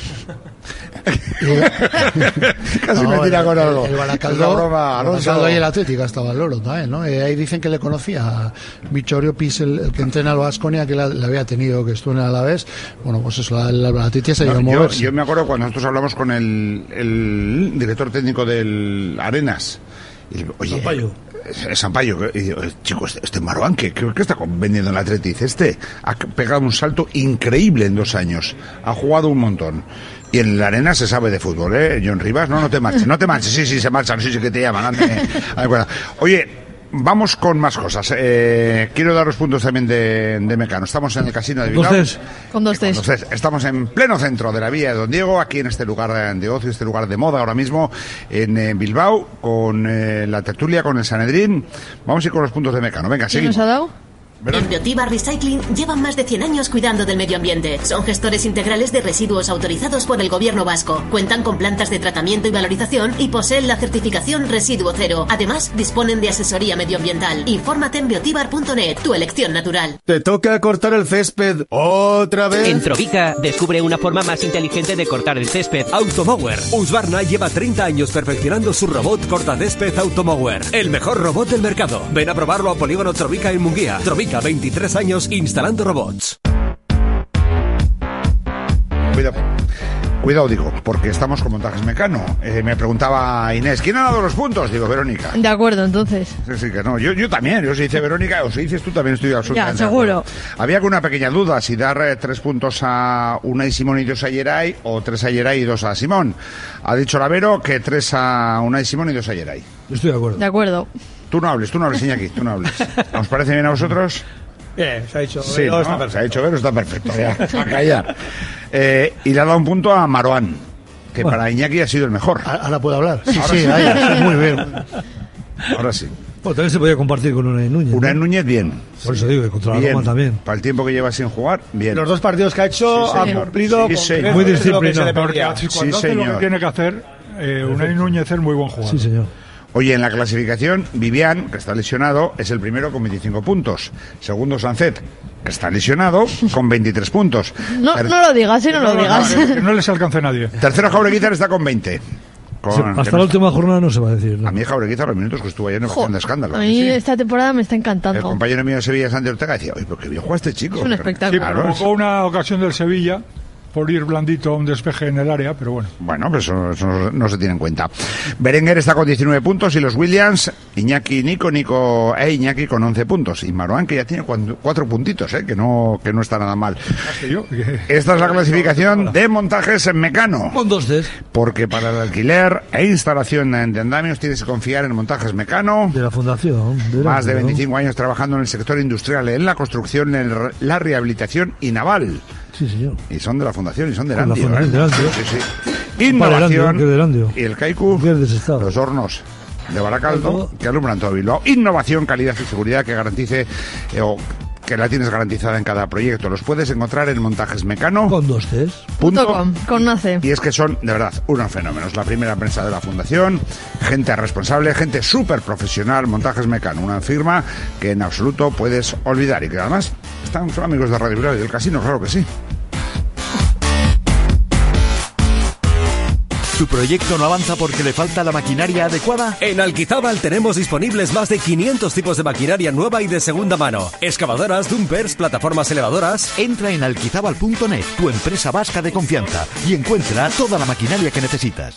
Casi
no,
me tira
el,
con algo.
El Baracaldo, Baracaldo y el Atlético estaba el Loro también, ¿no? Eh, ahí dicen que le conocía a Vittorio Pis, el, el que entrena al Baskonia, que le había tenido, que estuvo en el Alavés. Bueno, pues eso, el Atlético se ha ido a moverse.
Yo me acuerdo cuando nosotros hablamos con el, el director técnico del Arenas. Y digo, oye,
Sampaio.
Sampaio, y digo, chico, este, este Marouane, ¿qué, qué está vendiendo en el Atleti? Dice, este ha pegado un salto increíble en dos años. Ha jugado un montón. Y en la arena se sabe de fútbol, ¿eh? John Rivas, no, no te marches, no te marches, sí, sí, se marchan, sí, sí que te llaman. Ande, oye, vamos con más cosas. Eh, quiero daros puntos también de, de Mecano. Estamos en el Casino de Bilbao.
Entonces,
con dos tres.
Entonces, estamos en pleno centro de la Villa de Don Diego, aquí en este lugar de ocio, este lugar de moda ahora mismo, en eh, Bilbao, con eh, la tertulia, con el Sanedrín. Vamos a ir con los puntos de Mecano. Venga,
¿Quién
seguimos.
nos ha dado?
En Biotiba Recycling llevan más de cien años cuidando del medio ambiente. Son gestores integrales de residuos autorizados por el gobierno vasco. Cuentan con plantas de tratamiento y valorización y poseen la certificación Residuo Cero. Además, disponen de asesoría medioambiental. Infórmate en biotibar punto net, tu elección natural.
¿Te toca cortar el césped otra vez?
En Trovica, descubre una forma más inteligente de cortar el césped.
Automower. Husqvarna lleva treinta años perfeccionando su robot cortacésped Automower. El mejor robot del mercado. Ven a probarlo a Polígono Trovica en Munguía. Trovica, veintitrés años instalando robots.
Cuidado, cuidado digo, porque estamos con Montajes Mecano. Eh, me preguntaba Inés, ¿quién ha dado los puntos? Digo, Verónica.
De acuerdo, entonces.
Sí, sí, que no. Yo, yo también, yo si dice Verónica, o si dices tú también estoy absolutamente.
Ya, seguro.
Había una pequeña duda, si dar eh, tres puntos a Unai Simón y dos a Yeray, o tres a Yeray y dos a Simón. Ha dicho la Vero que tres a Unai Simón y dos a Yeray.
Yo estoy de acuerdo.
De acuerdo.
Tú no hables, tú no hables, Iñaki, tú no hables. ¿Os parece bien a vosotros?
Bien, se ha dicho.
Sí,
Vero,
¿no?
está
Se ha dicho Vero, está perfecto. Ya, a callar. Eh, y le ha dado un punto a Marouane, que bueno, para Iñaki ha sido el mejor.
Ahora puedo hablar. Sí,
ahora
sí,
sí.
ahí, sí, muy bien.
Ahora sí.
Bueno, también se podía compartir con Unai Núñez.
Unai
¿no?
Núñez, bien.
Por eso digo que contra la Roma también.
Para el tiempo que lleva sin jugar, bien.
Los dos partidos que ha hecho
sí,
ha cumplido
sí,
con
sí,
muy disciplinado.
Porque cuando
sí,
hace
señor.
lo que tiene que hacer, eh, Unai Núñez es muy buen jugador.
Sí, señor.
Oye, en la clasificación, Vivian, que está lesionado, es el primero con veinticinco puntos. Segundo, Sancet, que está lesionado, con veintitrés puntos.
No, Ter- no lo digas, ¿eh? No, no lo digas.
No, que no les alcance a nadie.
Tercero, Jaureguizar está con veinte. Con,
sí, hasta la última jornada no se va a decir. ¿no?
A mí Jaureguizar, los minutos que estuvo ayer, no me hacían de escándalo.
A mí
sí.
esta temporada me está encantando.
El compañero mío de Sevilla, Santi Ortega, decía, oye, pero qué bien juega este chico.
Es un espectáculo.
Sí, provocó una ocasión del Sevilla por ir blandito a un despeje en el área, pero bueno.
Bueno, pues eso, eso no, no se tiene en cuenta. Berenguer está con diecinueve puntos y los Williams, Iñaki, Nico, Nico e Iñaki con once puntos. Y Marouane, que ya tiene cuatro, cuatro puntitos, ¿eh? que, no, que no está nada mal. Esta es la clasificación de Montajes en Mecano.
Con dos des.
Porque para el alquiler e instalación de andamios tienes que confiar en Montajes Mecano.
De la fundación. De la
Más de veinticinco años trabajando en el sector industrial, en la construcción, en la rehabilitación y naval.
Sí, señor.
Y son de la fundación y son de
Con
Landio.
la fundación
¿eh?
de Landio.
Sí, sí. Innovación.
De Landio,
y el Kaiku, los hornos de Baracaldo, que alumbran todo Bilbao. Innovación, calidad y seguridad que garantice eh, o que la tienes garantizada en cada proyecto. Los puedes encontrar en Montajes Mecano.
Con dos Cs.
Punto.
Com, con nace.
Y es que son, de verdad, unos fenómenos. La primera prensa de la fundación, gente responsable, gente súper profesional. Montajes Mecano, una firma que en absoluto puedes olvidar y que además están, son amigos de Radio Bilbao y del casino, claro que sí.
¿Tu proyecto no avanza porque le falta la maquinaria adecuada?
En Alquizábal tenemos disponibles más de quinientos tipos de maquinaria nueva y de segunda mano. Excavadoras, dumpers, plataformas elevadoras.
Entra en alquizábal punto net, tu empresa vasca de confianza, y encuentra toda la maquinaria que necesitas.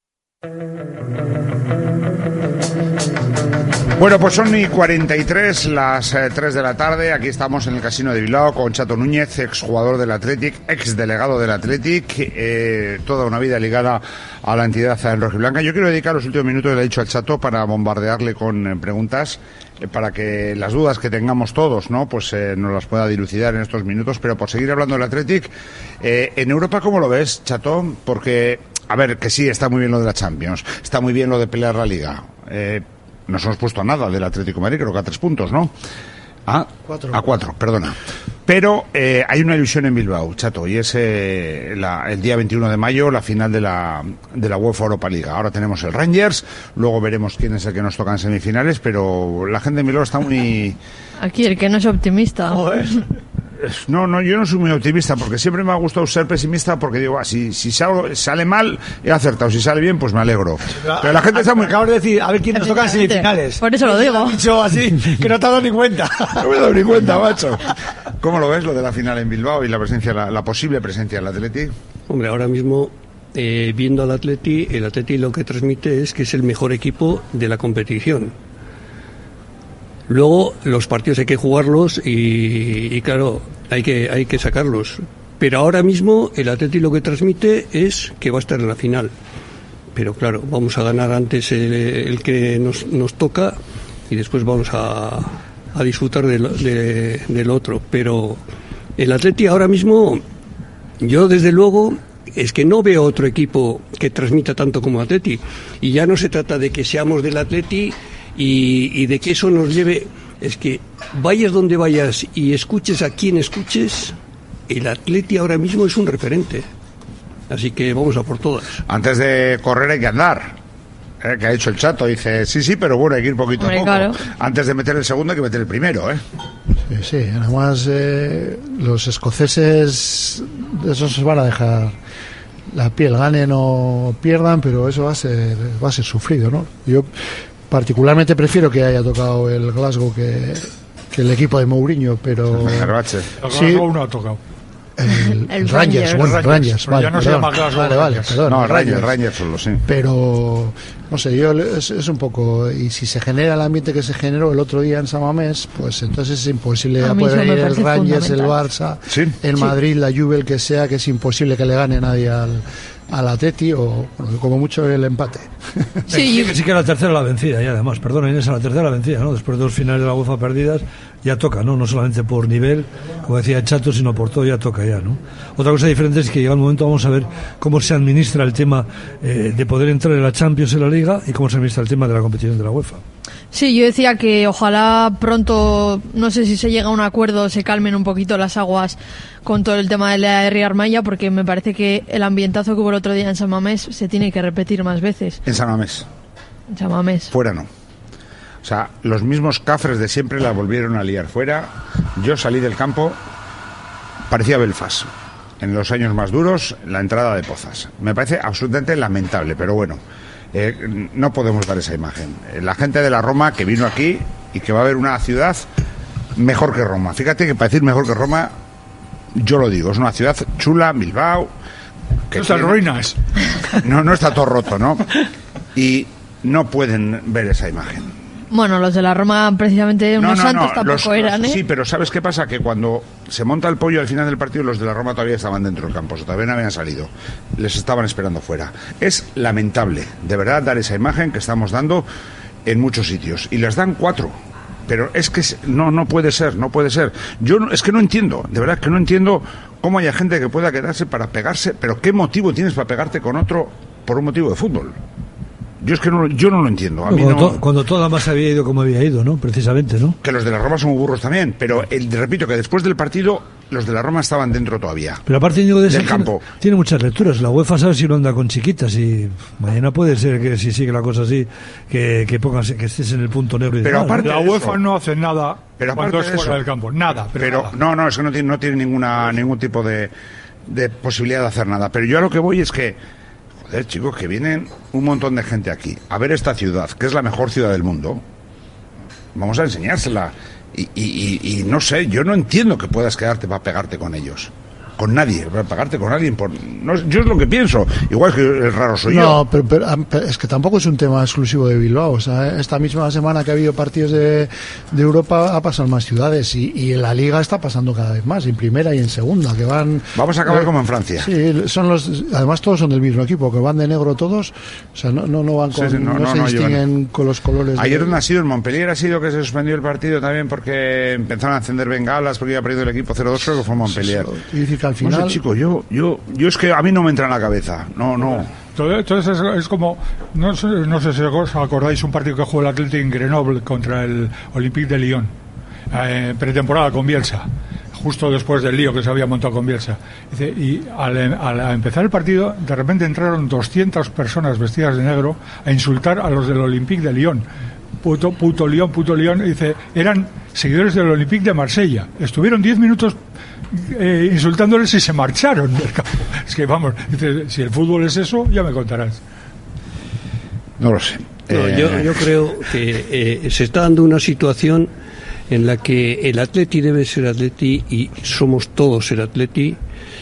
Bueno, pues son y cuarenta y tres, las eh, tres de la tarde. Aquí estamos en el Casino de Bilbao con Chato Núñez, exjugador del Athletic, exdelegado del Athletic, eh, toda una vida ligada a la entidad rojiblanca. Yo quiero dedicar los últimos minutos, le he dicho al Chato, para bombardearle con eh, preguntas, eh, para que las dudas que tengamos todos, ¿no?, pues eh, nos las pueda dilucidar en estos minutos. Pero por seguir hablando del Athletic, eh, en Europa, ¿cómo lo ves, Chato? Porque, a ver, que sí, está muy bien lo de la Champions, está muy bien lo de pelear la Liga. Eh, No nos hemos puesto a nada del Atlético de Madrid, creo que a tres puntos, ¿no? A cuatro. A cuatro, perdona. Pero eh, hay una ilusión en Bilbao, Chato, y es eh, la, el día veintiuno de mayo, la final de la, de la UEFA Europa League. Ahora tenemos el Rangers, luego veremos quién es el que nos toca en semifinales, pero la gente de Bilbao está muy...
Aquí el que no es optimista.
Joder. No, no, yo no soy muy optimista, porque siempre me ha gustado ser pesimista, porque digo, ah, si, si sale, sale mal, he acertado, si sale bien, pues me alegro. Pero la gente está muy...
Acabas de decir, a ver quién nos toca en semifinales.
Por eso lo digo.
Dicho así, que no te has dado ni cuenta.
No me he dado ni cuenta, macho. ¿Cómo lo ves, lo de la final en Bilbao y la presencia, la, la posible presencia del Atleti?
Hombre, ahora mismo, eh, viendo al Atleti, el Atleti lo que transmite es que es el mejor equipo de la competición. Luego los partidos hay que jugarlos y, y claro, hay que, hay que sacarlos. Pero ahora mismo el Atleti lo que transmite es que va a estar en la final. Pero claro, vamos a ganar antes el, el que nos, nos toca y después vamos a, a disfrutar del, de, del otro. Pero el Atleti ahora mismo, yo desde luego, es que no veo otro equipo que transmita tanto como Atleti. Y ya no se trata de que seamos del Atleti y, y de que eso nos lleve, es que vayas donde vayas y escuches a quien escuches, el Atleti ahora mismo es un referente. Así que vamos a por todas.
Antes de correr hay que andar, ¿eh? Que ha dicho el Chato, dice, sí, sí, pero bueno, hay que ir poquito a poco. Claro. Antes de meter el segundo hay que meter el primero, ¿eh?
Sí, sí, además eh, los escoceses, esos se van a dejar la piel, ganen o pierdan, pero eso va a ser, va a ser sufrido, ¿no? Yo particularmente prefiero que haya tocado el Glasgow que, que el equipo de Mourinho, pero...
El sí, Glasgow no ha tocado.
El, el Rangers, Rangers, bueno, Rangers, Rangers vale,
ya no se llama Glasgow,
vale, vale, perdón,
no, Rangers, Rangers solo, sí.
Pero, no sé, yo es, es un poco, y si se genera el ambiente que se generó el otro día en San Mamés, pues entonces es imposible ya poder ir el Rangers, el Barça, ¿sí? el Madrid, sí. la Juve, el que sea, que es imposible que le gane nadie al, al Atleti, o bueno, como mucho el empate.
Sí, sí que la tercera la vencida, y además, perdona Inés, a la tercera la vencida, ¿no? Después de dos finales de la UEFA perdidas, ya toca, ¿no? No solamente por nivel, como decía el Chato, sino por todo, ya toca ya, ¿no? Otra cosa diferente es que llega el momento, vamos a ver cómo se administra el tema eh, de poder entrar en la Champions, en la Liga, y cómo se administra el tema de la competición de la UEFA.
Sí, yo decía que ojalá pronto, no sé si se llega a un acuerdo, se calmen un poquito las aguas con todo el tema de la R. Armaya, porque me parece que el ambientazo que hubo el otro día en San Mamés se tiene que repetir más veces.
En San Mamés.
En San Mamés.
Fuera no. O sea, los mismos cafres de siempre la volvieron a liar fuera. Yo salí del campo, parecía Belfast. En los años más duros, la entrada de Pozas. Me parece absolutamente lamentable, pero bueno, eh, no podemos dar esa imagen. La gente de la Roma que vino aquí y que va a ver una ciudad mejor que Roma. Fíjate que para decir mejor que Roma, yo lo digo, es una ciudad chula, Bilbao.
Que no están tiene... ruinas.
No, no está todo roto, ¿no? Y no pueden ver esa imagen.
Bueno, los de la Roma, precisamente, unos
no, no,
santos
no,
tampoco
los,
eran,
los,
¿eh?
Sí, pero ¿sabes qué pasa? Que cuando se monta el pollo al final del partido, los de la Roma todavía estaban dentro del campo, o sea, todavía no habían salido. Les estaban esperando fuera. Es lamentable, de verdad, dar esa imagen que estamos dando en muchos sitios. Y les dan cuatro. Pero es que no, no puede ser, no puede ser. Yo no, es que no entiendo, de verdad que no entiendo cómo haya gente que pueda quedarse para pegarse, pero ¿qué motivo tienes para pegarte con otro por un motivo de fútbol? Yo es que no, yo no lo entiendo. A mí
cuando,
no...
to, cuando toda más había ido como había ido, ¿no? Precisamente, ¿no?
Que los de la Roma son burros también, pero el, repito que después del partido los de la Roma estaban dentro todavía.
Pero aparte digo de ese
del campo.
Tiene, tiene muchas lecturas. La UEFA sabe si no anda con chiquitas y mañana puede ser que si sigue la cosa así que que pongas que estés en el punto negro. Y
pero
demás,
aparte
¿no?
la UEFA no hace nada
pero
cuando es fuera
eso,
del campo, nada. Pero,
pero
nada.
no, no, es que no tiene, no tiene ninguna ningún tipo de, de posibilidad de hacer nada. Pero yo a lo que voy es que joder, chicos, que vienen un montón de gente aquí a ver esta ciudad, que es la mejor ciudad del mundo. Vamos a enseñársela. Y, y, y, y no sé, yo no entiendo que puedas quedarte para pegarte con ellos. Con nadie, para pegarte con alguien. Por, no, yo es lo que pienso. Igual que el raro soy
no,
yo.
No, pero, pero, pero es que tampoco es un tema exclusivo de Bilbao. O sea, esta misma semana que ha habido partidos de, de Europa ha pasado en más ciudades y, y en la Liga está pasando cada vez más, en primera y en segunda, que van...
Vamos a acabar
eh,
como en Francia.
Sí, son los, además todos son del mismo equipo, que van de negro todos. O sea, no, no, no van con,
sí, sí, no,
no,
no,
se
no
distinguen
llevan.
Con los colores.
Ayer
de...
no ha sido en Montpellier, ha sido que se suspendió el partido también porque empezaron a encender bengalas porque iba perdiendo el equipo cero dos, creo que fue Montpellier.
Y decir que al final...
No sé, chico, yo Yo, yo, yo es que a mí no me entra en la cabeza. No, no.
Entonces es, es como, no sé, no sé si os acordáis un partido que jugó el Atlético en Grenoble contra el Olympique de Lyon, eh, pretemporada con Bielsa, justo después del lío que se había montado con Bielsa. Dice, y al, al empezar el partido, de repente entraron doscientas personas vestidas de negro a insultar a los del Olympique de Lyon. Puto, puto Lyon, puto Lyon. Dice, eran seguidores del Olympique de Marsella. Estuvieron diez minutos eh, insultándoles y se marcharon del campo. Es que vamos, dice, si el fútbol es eso, ya me contarás.
No lo sé.
No,
eh...
yo, yo creo que eh, se está dando una situación en la que el Atleti debe ser Atleti y somos todos el Atleti.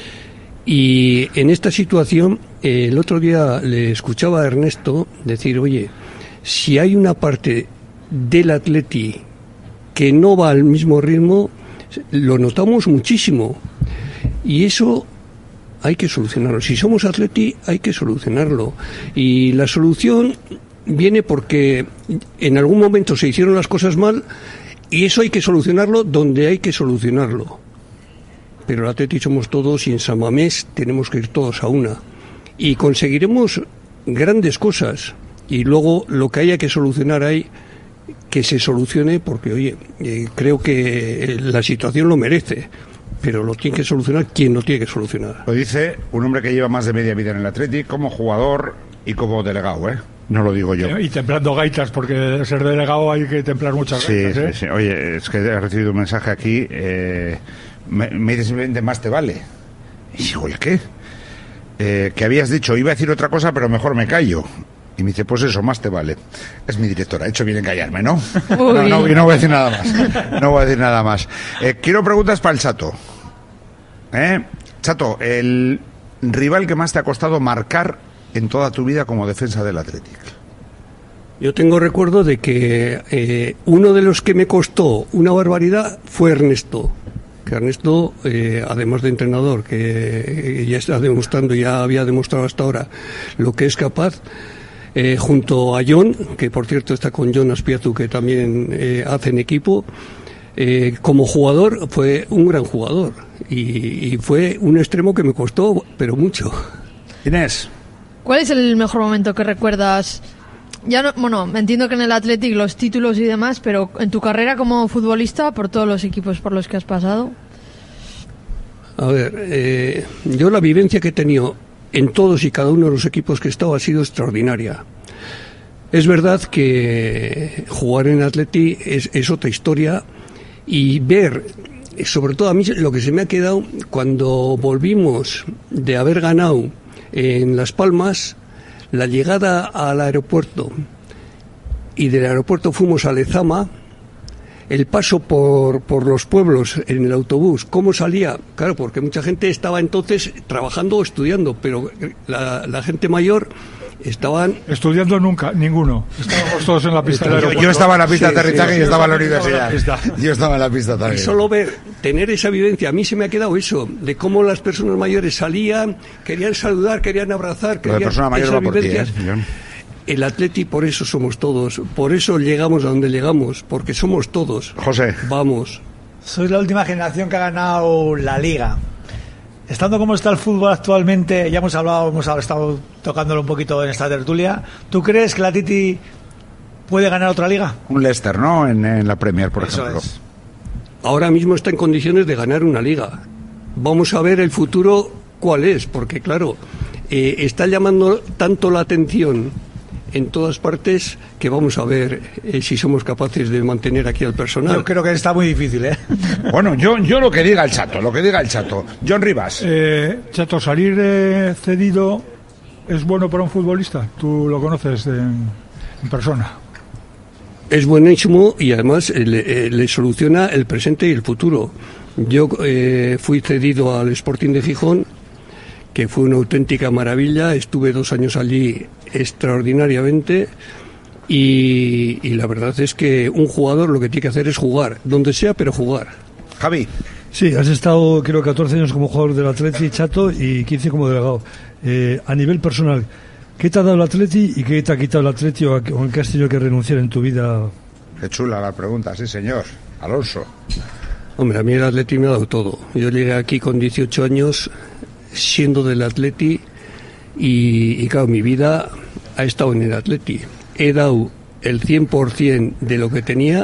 Y en esta situación, eh, el otro día le escuchaba a Ernesto decir, oye, si hay una parte del Atleti que no va al mismo ritmo, lo notamos muchísimo. Y eso hay que solucionarlo. Si somos Atleti, hay que solucionarlo. Y la solución viene porque en algún momento se hicieron las cosas mal y eso hay que solucionarlo donde hay que solucionarlo. Pero el Atleti somos todos y en San Mamés tenemos que ir todos a una. Y conseguiremos grandes cosas. Y luego lo que haya que solucionar ahí, que se solucione, porque oye, eh, creo que la situación lo merece, pero lo tiene que solucionar quien lo tiene que solucionar.
Lo dice un hombre que lleva más de media vida en el Athletic, como jugador y como delegado, ¿eh? No lo digo yo.
Y templando gaitas, porque ser delegado hay que templar muchas
sí,
gaitas, ¿eh?
Sí, sí. Oye, es que he recibido un mensaje aquí, eh, me, me dice simplemente más te vale. Y digo, ¿el qué? Eh, que habías dicho, iba a decir otra cosa, pero mejor me callo. Y me dice, pues eso, más te vale. Es mi directora, he hecho bien en callarme, ¿no? No, no, no voy a decir nada más. No voy a decir nada más. Eh, quiero preguntas para el Chato. ¿Eh? Chato, el rival que más te ha costado marcar en toda tu vida como defensa del Athletic.
Yo tengo recuerdo de que eh, uno de los que me costó una barbaridad fue Ernesto. Que Ernesto, eh, además de entrenador, que eh, ya está demostrando, ya había demostrado hasta ahora lo que es capaz. Eh, junto a John, que por cierto está con John Aspiazu, que también eh, hacen equipo, eh, como jugador fue un gran jugador y, y fue un extremo que me costó, pero mucho.
Inés,
¿cuál es el mejor momento que recuerdas? Ya no, bueno, entiendo que en el Athletic los títulos y demás, pero en tu carrera como futbolista, por todos los equipos por los que has pasado.
A ver, eh, yo la vivencia que he tenido en todos y cada uno de los equipos que he estado ha sido extraordinaria. Es verdad que jugar en Atleti es, es otra historia y ver, sobre todo a mí lo que se me ha quedado cuando volvimos de haber ganado en Las Palmas, la llegada al aeropuerto y del aeropuerto fuimos a Lezama, el paso por, por los pueblos en el autobús, cómo salía, claro, porque mucha gente estaba entonces trabajando o estudiando, pero la, la gente mayor estaban...
Estudiando nunca, ninguno. Estábamos todos en la pista del aeropuerto.
Yo estaba en la pista
sí,
de aterrizaje
sí,
y estaba en la
sí,
universidad. Yo estaba en la pista también.
Y solo ver, tener esa vivencia, a mí se me ha quedado eso, de cómo las personas mayores salían, querían saludar, querían abrazar, querían...
Lo de persona mayor va por ti, ¿eh?
El Atleti, por eso somos todos, por eso llegamos a donde llegamos, porque somos todos.
José.
Vamos.
Sois la última generación que ha ganado la Liga. Estando como está el fútbol actualmente, ya hemos hablado, hemos estado tocándolo un poquito en esta tertulia, ¿tú crees que el Atleti puede ganar otra Liga?
Un Leicester, ¿no? En, en la Premier, por
Eso
ejemplo.
Es.
Ahora mismo está en condiciones de ganar una Liga. Vamos a ver el futuro cuál es, porque claro, eh, está llamando tanto la atención en todas partes que vamos a ver eh, si somos capaces de mantener aquí al personal.
Yo creo que está muy difícil, ¿eh?
Bueno, yo, yo lo que diga el Chato, lo que diga el Chato. John Rivas.
Eh, Chato, salir eh, cedido es bueno para un futbolista? Tú lo conoces en, en persona.
Es buenísimo y además le, le soluciona el presente y el futuro. Yo eh, fui cedido al Sporting de Gijón, que fue una auténtica maravilla. Estuve dos años allí extraordinariamente y, y la verdad es que un jugador lo que tiene que hacer es jugar, donde sea, pero jugar.
Javi.
Sí, has estado creo catorce años como jugador del Atleti, Chato, y quince como delegado. Eh, a nivel personal, ¿qué te ha dado el Atleti y qué te ha quitado el Atleti o en qué has tenido que renunciar en tu vida?
Qué chula la pregunta, sí señor. Alonso.
Hombre, a mí el Atleti me ha dado todo. Yo llegué aquí con dieciocho años siendo del Atleti y, y claro, mi vida ha estado en el Atleti. He dado el cien por ciento de lo que tenía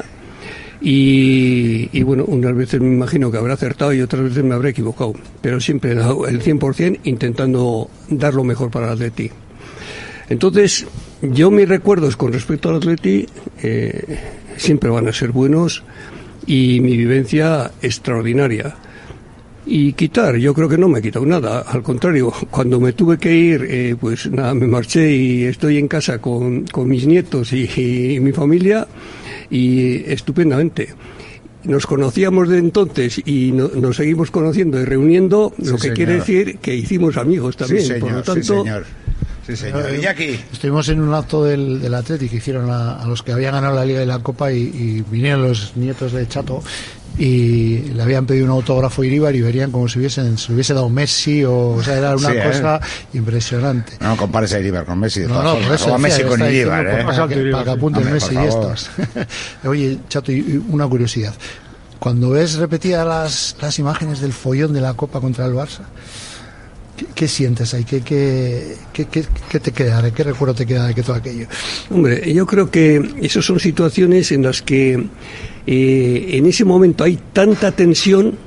y, y bueno, unas veces me imagino que habré acertado y otras veces me habré equivocado, pero siempre he dado el cien por ciento intentando dar lo mejor para el Atleti. Entonces, yo mis recuerdos con respecto al Atleti eh, siempre van a ser buenos y mi vivencia extraordinaria. Y quitar, yo creo que no me he quitado nada, al contrario, cuando me tuve que ir, eh, pues nada, me marché y estoy en casa con, con mis nietos y, y mi familia y estupendamente. Nos conocíamos de entonces y no, nos seguimos conociendo y reuniendo, sí, lo que señor. Quiere decir que hicimos amigos también,
sí, señor,
por lo tanto...
Sí, señor. Sí, señor. Iñaki.
Estuvimos en un acto del, del Atleti que hicieron a, a los que habían ganado la Liga y la Copa y, y vinieron los nietos de Chato y le habían pedido un autógrafo a Iríbar y verían como si hubiesen, se hubiese dado Messi o, o sea, era una sí, cosa eh. impresionante.
No compares a Iríbar con Messi. De
no, no, por eso
o a Messi con Iríbar,
eh. Para, que, para que apunten Messi y estos. Oye, Chato, y una curiosidad. Cuando ves repetidas las, las imágenes del follón de la Copa contra el Barça, ¿Qué, ¿Qué sientes ahí? ¿Qué, qué, qué, qué, ¿Qué te queda? ¿De qué recuerdo te queda de que todo aquello?
Hombre, yo creo que esas son situaciones en las que eh, en ese momento hay tanta tensión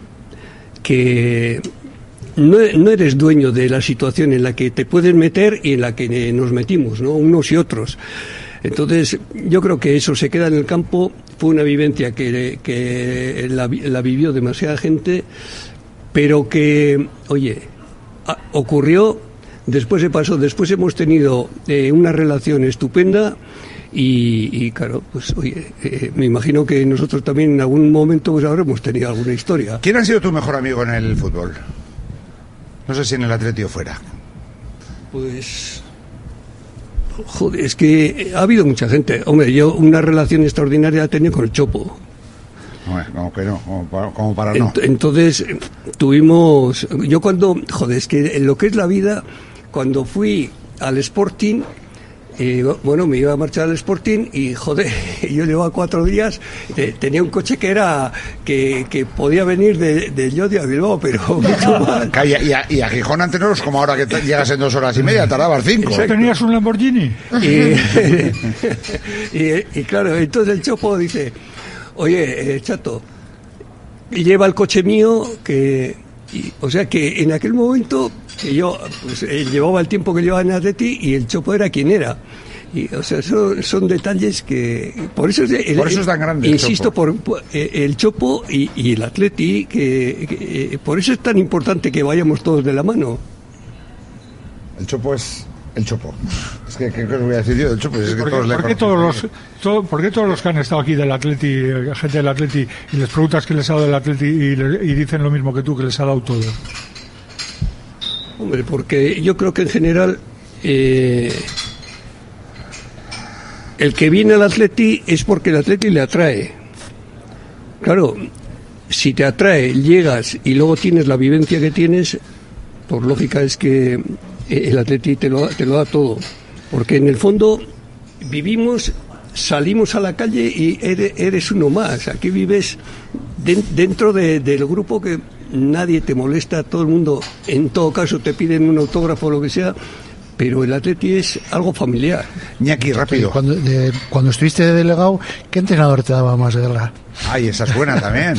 que no, no eres dueño de la situación en la que te puedes meter y en la que nos metimos, ¿no? Unos y otros. Entonces, yo creo que eso se queda en el campo. Fue una vivencia que, que la, la vivió demasiada gente, pero que, oye... ocurrió, después se pasó, después hemos tenido eh, una relación estupenda y, y claro, pues oye, eh, me imagino que nosotros también en algún momento pues habremos tenido alguna historia.
¿Quién ha sido tu mejor amigo en el fútbol? No sé si en el Atleti o fuera.
Pues... joder, es que ha habido mucha gente. Hombre, yo una relación extraordinaria he tenido con el Chopo.
Bueno, como que no, como para, como para no.
Entonces tuvimos, yo cuando, joder, es que en lo que es la vida, cuando fui al Sporting, eh, bueno, me iba a marchar al Sporting y joder, yo llevaba cuatro días, eh, tenía un coche que era, que, que podía venir de, de Llodio a Bilbao, pero mucho más.
Y a, y, a, y a Gijón antes como ahora que te, llegas en dos horas y media, tardabas cinco.
Exacto. ¿Tenías un Lamborghini?
Y, y, y claro, entonces el Chopo dice... Oye, eh, Chato, lleva el coche mío, que, y, o sea que en aquel momento que yo pues, eh, llevaba el tiempo que llevaba en Atleti y el Chopo era quien era. Y, o sea, son, son detalles que... Por eso es, el,
por eso es tan grande
insisto,
el Chopo.
Por, por eh, el Chopo y, y el Atleti, que, que eh, por eso es tan importante que vayamos todos de la mano.
El Chopo es... El Chopo. Es que, ¿qué os voy a decir yo del Chopo? Es que
¿Por,
todos
qué, ¿por, qué todos los, todo, ¿Por qué todos los que han estado aquí del Atleti, gente del Atleti, y les preguntas qué les ha dado del Atleti y, le, y dicen lo mismo que tú, que les ha dado todo?
Hombre, porque yo creo que en general eh, el que viene al Atleti es porque el Atleti le atrae. Claro, si te atrae, llegas y luego tienes la vivencia que tienes, por lógica es que el Atleti te lo, te lo da todo, porque en el fondo vivimos, salimos a la calle y eres, eres uno más. Aquí vives de, dentro de, del grupo que nadie te molesta, todo el mundo en todo caso te piden un autógrafo o lo que sea, pero el Atleti es algo familiar.
Iñaki, rápido.
Cuando, de, cuando estuviste de delegado, ¿qué entrenador te daba más guerra?
Ay, esa es buena también.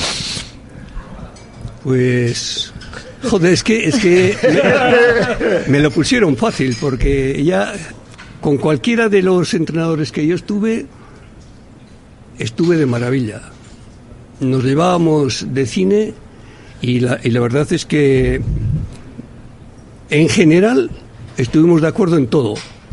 Pues... joder, es que, es que me, me lo pusieron fácil, porque ya con cualquiera de los entrenadores que yo estuve, estuve de maravilla. Nos llevábamos de cine y la, y la verdad es que en general estuvimos de acuerdo en todo.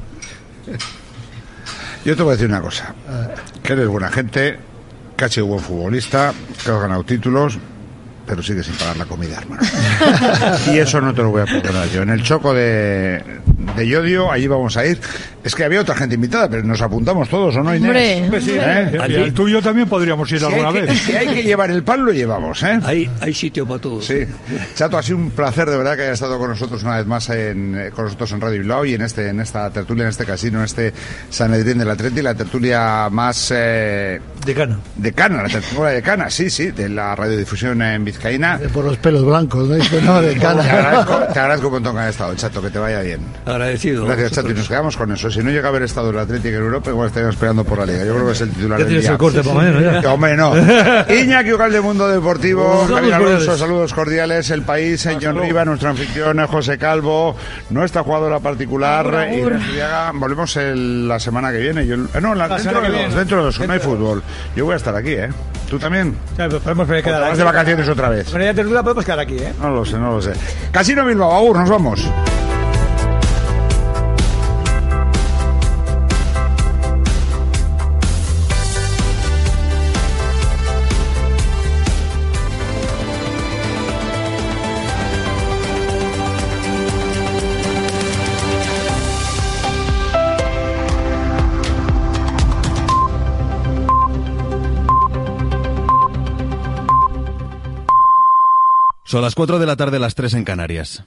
Yo te voy a decir una cosa, que eres buena gente, que has sido buen futbolista, que has ganado títulos, pero sigue sin pagar la comida, hermano. Y eso no te lo voy a perdonar yo. En el Choco de, de Llodio, allí vamos a ir. Es que había otra gente invitada, pero nos apuntamos todos, ¿o no, Inés?
Hombre,
Pues sí, ¿eh?
Y el tuyo también podríamos ir
Si
alguna
hay que,
vez.
si hay que llevar el pan, lo llevamos, ¿eh?
Hay, hay sitio para todos.
Sí. Chato, ha sido un placer de verdad que haya estado con nosotros una vez más en, eh, con nosotros en Radio Bilbao y en este en esta tertulia, en este casino, en este Sanedrín del Atleti, la tertulia más... Eh,
de Cana.
De Cana, la tertulia de Cana, sí, sí, de la radiodifusión en Vizcaína.
Por los pelos blancos, ¿no? No, de Cana.
Te agradezco, te agradezco un montón que haya estado, Chato, que te vaya bien.
Agradecido.
Gracias, Chato, y nos quedamos con eso. Si no llega a haber estado el Atlético en Europa, igual estaríamos esperando por la Liga. Yo creo que es el titular
Ya
del
tienes
día.
el corte para mañana, ya.
Hombre, no. Iñaki Ugal de Mundo Deportivo,
Saludos
Javier Alonso,
cordiales.
saludos cordiales. El País, John Riva, nuestro anfitrión, José Calvo, nuestra jugadora particular.
Agur, agur.
Inés Uriaga. Volvemos el- la semana que viene. Yo, eh, no, la,
La
dentro
semana
de
que
dos,
viene.
dentro de dos, no hay fútbol. Yo voy a estar aquí, ¿eh? ¿Tú también?
Ya, pues podemos quedar
¿O te vas
aquí.
de vacaciones otra vez?
Bueno, ya tertulia podemos quedar aquí, ¿eh?
No lo sé, no lo sé. Casino Bilbao, agur, nos vamos.
Son las cuatro de la tarde, las tres en Canarias.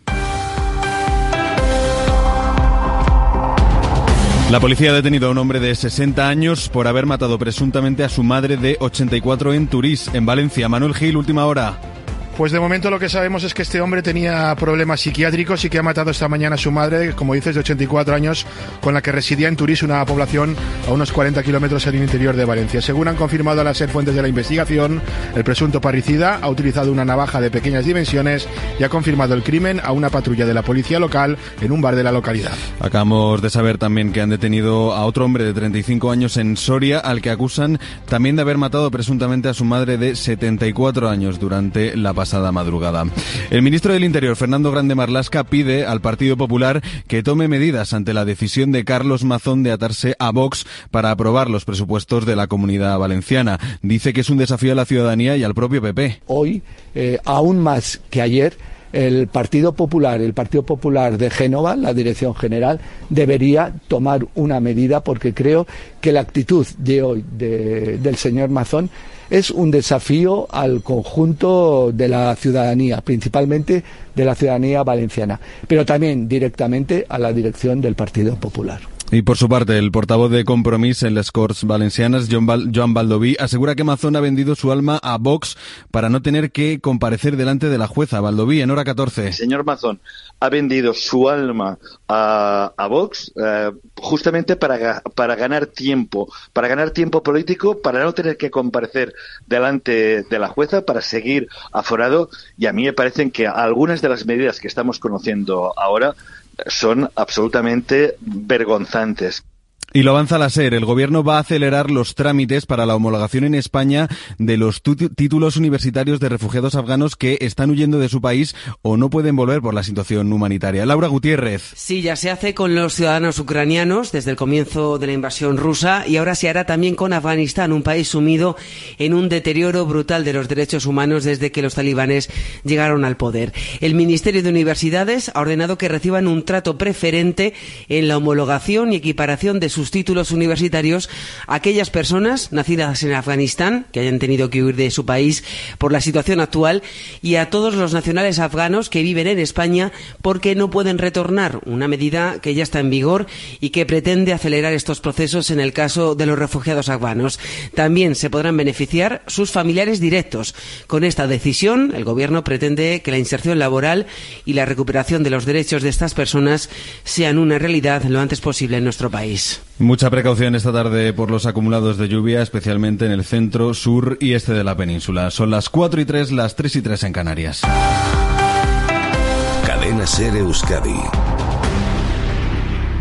La policía ha detenido a un hombre de sesenta años por haber matado presuntamente a su madre de ochenta y cuatro en Turís, en Valencia. Manuel Gil, última hora.
Pues de momento lo que sabemos es que este hombre tenía problemas psiquiátricos y que ha matado esta mañana a su madre, como dices, de ochenta y cuatro años, con la que residía en Turís, una población a unos cuarenta kilómetros en el interior de Valencia. Según han confirmado las fuentes de la investigación, el presunto parricida ha utilizado una navaja de pequeñas dimensiones y ha confirmado el crimen a una patrulla de la policía local en un bar de la localidad.
Acabamos de saber también que han detenido a otro hombre de treinta y cinco años en Soria, al que acusan también de haber matado presuntamente a su madre de setenta y cuatro años durante la pasada madrugada. El ministro del Interior, Fernando Grande Marlaska, pide al Partido Popular que tome medidas ante la decisión de Carlos Mazón de atarse a Vox para aprobar los presupuestos de la Comunidad Valenciana. Dice que es un desafío a la ciudadanía y al propio P P.
Hoy, eh, aún más que ayer, el Partido Popular, el Partido Popular de Génova, la dirección general, debería tomar una medida, porque creo que la actitud de hoy de, del señor Mazón es un desafío al conjunto de la ciudadanía, principalmente de la ciudadanía valenciana, pero también directamente a la dirección del Partido Popular.
Y por su parte, el portavoz de Compromís en las Corts Valencianas, Joan, Val Joan Baldoví, asegura que Mazón ha vendido su alma a Vox para no tener que comparecer delante de la jueza. Baldoví, en hora catorce.
El señor Mazón ha vendido su alma a, a Vox eh, justamente para, para ganar tiempo, para ganar tiempo político, para no tener que comparecer delante de la jueza, para seguir aforado. Y a mí me parecen que algunas de las medidas que estamos conociendo ahora son absolutamente vergonzantes.
Y lo avanza la SER. El Gobierno va a acelerar los trámites para la homologación en España de los títulos universitarios de refugiados afganos que están huyendo de su país o no pueden volver por la situación humanitaria. Laura Gutiérrez.
Sí, ya se hace con los ciudadanos ucranianos desde el comienzo de la invasión rusa y ahora se hará también con Afganistán, un país sumido en un deterioro brutal de los derechos humanos desde que los talibanes llegaron al poder. El Ministerio de Universidades ha ordenado que reciban un trato preferente en la homologación y equiparación de sus sus títulos universitarios a aquellas personas nacidas en Afganistán que hayan tenido que huir de su país por la situación actual y a todos los nacionales afganos que viven en España porque no pueden retornar, una medida que ya está en vigor y que pretende acelerar estos procesos en el caso de los refugiados afganos. También se podrán beneficiar sus familiares directos. Con esta decisión, el Gobierno pretende que la inserción laboral y la recuperación de los derechos de estas personas sean una realidad lo antes posible en nuestro país.
Mucha precaución esta tarde por los acumulados de lluvia, especialmente en el centro, sur y este de la península. Son las cuatro y tres, las tres y tres en Canarias.
Cadena SER Euskadi.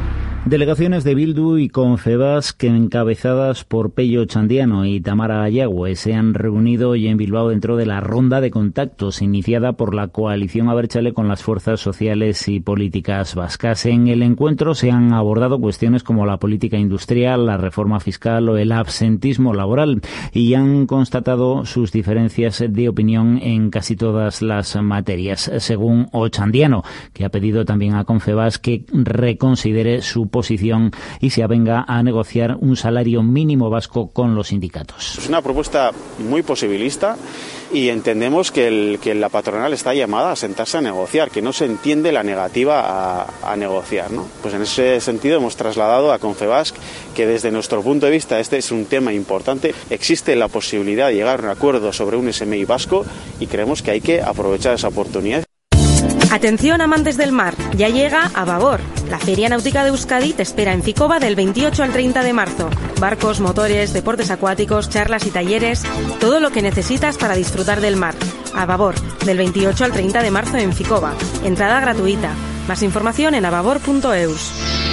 Delegaciones de Bildu y Confebask, encabezadas por Pello Chandiano y Tamara Ayagüe, se han reunido hoy en Bilbao dentro de la ronda de contactos iniciada por la coalición Abertzale con las fuerzas sociales y políticas vascas. En el encuentro se han abordado cuestiones como la política industrial, la reforma fiscal o el absentismo laboral y han constatado sus diferencias de opinión en casi todas las materias, según Ochandiano, que ha pedido también a Confebask que reconsidere su posición y se avenga a negociar un salario mínimo vasco con los sindicatos.
Es una propuesta muy posibilista y entendemos que, el, que la patronal está llamada a sentarse a negociar, que no se entiende la negativa a, a negociar, ¿no? Pues en ese sentido hemos trasladado a Confebask que desde nuestro punto de vista este es un tema importante. Existe la posibilidad de llegar a un acuerdo sobre un S M I vasco y creemos que hay que aprovechar esa oportunidad.
Atención amantes del mar, ya llega a Babor. La Feria Náutica de Euskadi te espera en Ficoba del veintiocho al treinta de marzo. Barcos, motores, deportes acuáticos, charlas y talleres, todo lo que necesitas para disfrutar del mar. A Babor, del veintiocho al treinta de marzo en Ficoba. Entrada gratuita. Más información en ababor punto eus.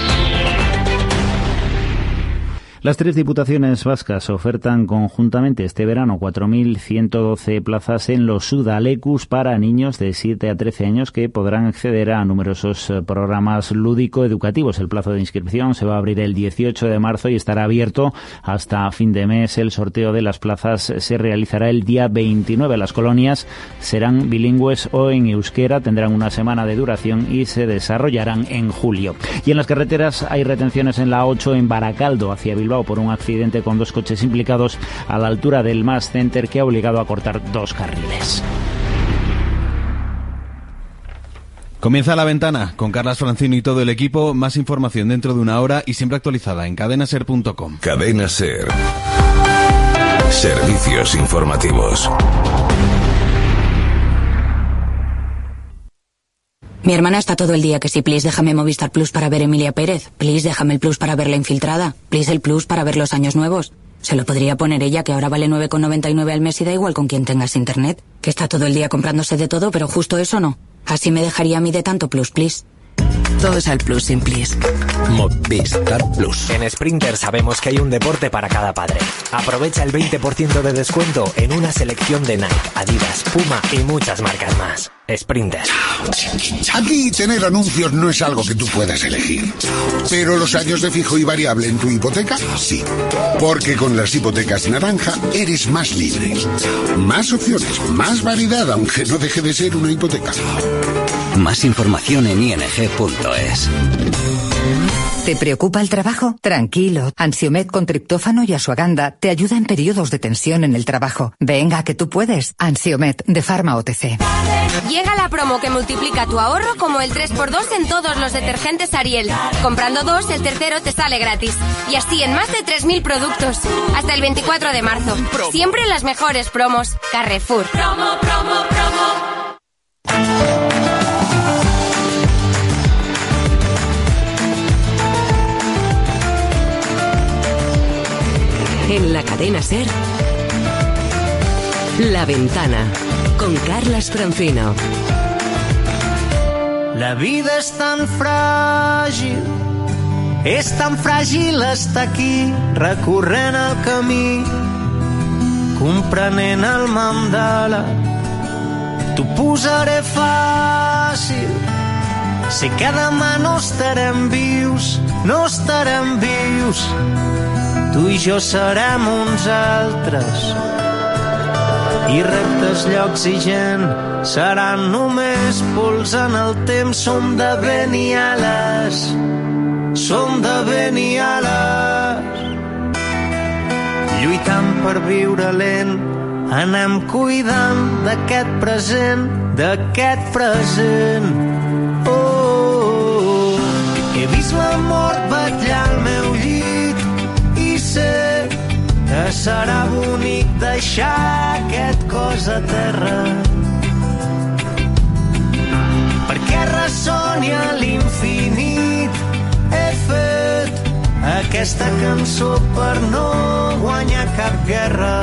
Las tres diputaciones vascas ofertan conjuntamente este verano cuatro mil ciento doce plazas en los Udalekus para niños de siete a trece años que podrán acceder a numerosos programas lúdico-educativos. El plazo de inscripción se va a abrir el dieciocho de marzo y estará abierto hasta fin de mes. El sorteo de las plazas se realizará el día veintinueve. Las colonias serán bilingües o en euskera, tendrán una semana de duración y se desarrollarán en julio. Y en las carreteras hay retenciones en la A ocho en Baracaldo hacia Bilbao por un accidente con dos coches implicados a la altura del Mass Center que ha obligado a cortar dos carriles.
Comienza La Ventana con Carlas Francino y todo el equipo. Más información dentro de una hora y siempre actualizada en cadena ser punto com.
Cadena Ser. Servicios informativos.
Mi hermana está todo el día que si please déjame Movistar Plus para ver Emilia Pérez, please déjame el Plus para ver La Infiltrada, please el Plus para ver Los Años Nuevos. Se lo podría poner ella, que ahora vale nueve con noventa y nueve al mes y da igual con quien tengas internet, que está todo el día comprándose de todo, pero justo eso no. Así me dejaría a mí de tanto Plus, please.
Todo es al Plus sin please.
Movistar Plus.
En Sprinter sabemos que hay un deporte para cada padre. Aprovecha el veinte por ciento de descuento en una selección de Nike, Adidas, Puma y muchas marcas más. Sprinter.
Aquí tener anuncios no es algo que tú puedas elegir. Pero los años de fijo y variable en tu hipoteca, sí. Porque con las hipotecas naranja eres más libre. Más opciones, más variedad, aunque no deje de ser una hipoteca.
Más información en i n g punto es.
¿Te preocupa el trabajo? Tranquilo. Ansiomed con triptófano y asuaganda te ayuda en periodos de tensión en el trabajo. Venga, que tú puedes. Ansiomed de Pharma O T C.
Llega la promo que multiplica tu ahorro como el tres por dos en todos los detergentes Ariel. Comprando dos, el tercero te sale gratis. Y así en más de tres mil productos. Hasta el veinticuatro de marzo. Siempre las mejores promos. Carrefour. Promo, promo, promo.
En la cadena SER, La Ventana, con Carlas Francino.
La vida és tan fràgil, és tan fràgil estar aquí, recorrent el camí, comprenent el mandala. T'ho posaré fàcil, sé que demà no estarem vius, no estarem vius. Tu i jo serem uns altres i reptes, llocs i gent seran només pols en el temps. Som de vent i ales, som de vent i ales, lluitant per viure lent, anem cuidant d'aquest present, d'aquest present. Oh, oh, oh. He vist la mort vetllar al meu llit i sé que serà bonic deixar aquest cos a terra, perquè ressoni a l'infinit. He fet aquesta cançó per no guanyar cap guerra.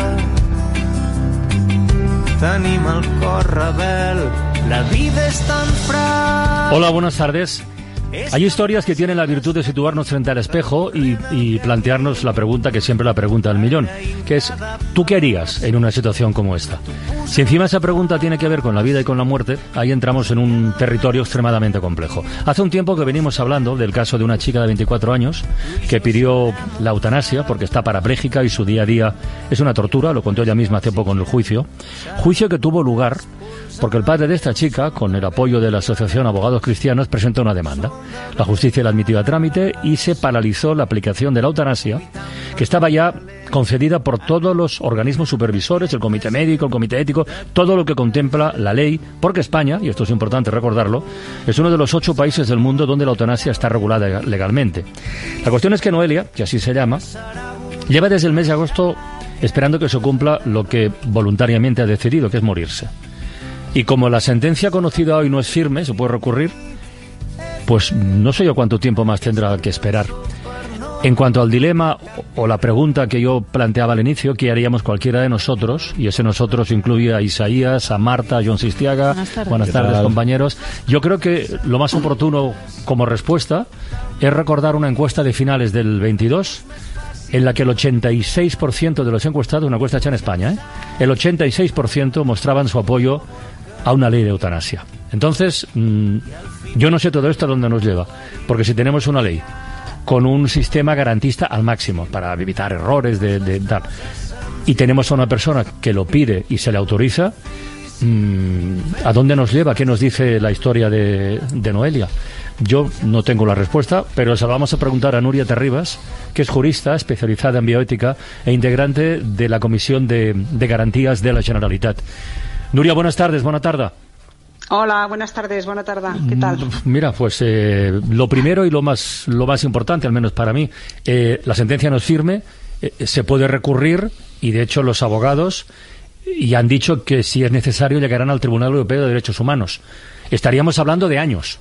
Tenim el cor rebel, la vida és tan fràgil.
Hola, buenas tardes.
Hay historias que tienen la virtud de situarnos frente al espejo y, y plantearnos la pregunta que siempre la pregunta del millón, que es, ¿tú qué harías en una situación como esta? Si encima esa pregunta tiene que ver con la vida y con la muerte, ahí entramos en un territorio extremadamente complejo. Hace un tiempo que venimos hablando del caso de una chica de veinticuatro años que pidió la eutanasia porque está parapléjica y su día a día es una tortura, lo contó ella misma hace poco en el juicio, juicio que tuvo lugar porque el padre de esta chica, con el apoyo de la Asociación Abogados Cristianos, presentó una demanda. La justicia la admitió a trámite y se paralizó la aplicación de la eutanasia, que estaba ya concedida por todos los organismos supervisores, el comité médico, el comité ético, todo lo que contempla la ley, porque España, y esto es importante recordarlo, es uno de los ocho países del mundo donde la eutanasia está regulada legalmente. La cuestión es que Noelia, que así se llama, lleva desde el mes de agosto esperando que se cumpla lo que voluntariamente ha decidido, que es morirse. Y como la sentencia conocida hoy no es firme, se puede recurrir, pues no sé yo cuánto tiempo más tendrá que esperar. En cuanto al dilema o la pregunta que yo planteaba al inicio, ¿qué haríamos cualquiera de nosotros? Y ese nosotros incluye a Isaías, a Marta, a John Sistiaga. Buenas tardes, Buenas tardes compañeros. Yo creo que lo más oportuno como respuesta es recordar una encuesta de finales del veintidós, en la que el ochenta y seis por ciento de los encuestados, una encuesta hecha en España, ¿eh? el ochenta y seis por ciento mostraban su apoyo a una ley de eutanasia. Entonces, mmm, yo no sé todo esto a dónde nos lleva, porque si tenemos una ley con un sistema garantista al máximo para evitar errores de, de tal, y tenemos a una persona que lo pide y se le autoriza, mmm, ¿a dónde nos lleva? ¿Qué nos dice la historia de, de Noelia? Yo no tengo la respuesta, pero se la vamos a preguntar a Núria Terribas, que es jurista especializada en bioética e integrante de la Comisión de, de Garantías de la Generalitat. Núria, buenas tardes, buena tarde.
Hola, buenas tardes, buena tarde. ¿Qué tal?
Mira, pues eh, lo primero y lo más lo más importante, al menos para mí, eh, la sentencia no es firme, eh, se puede recurrir y de hecho los abogados y han dicho que si es necesario llegarán al Tribunal Europeo de Derechos Humanos. Estaríamos hablando de años.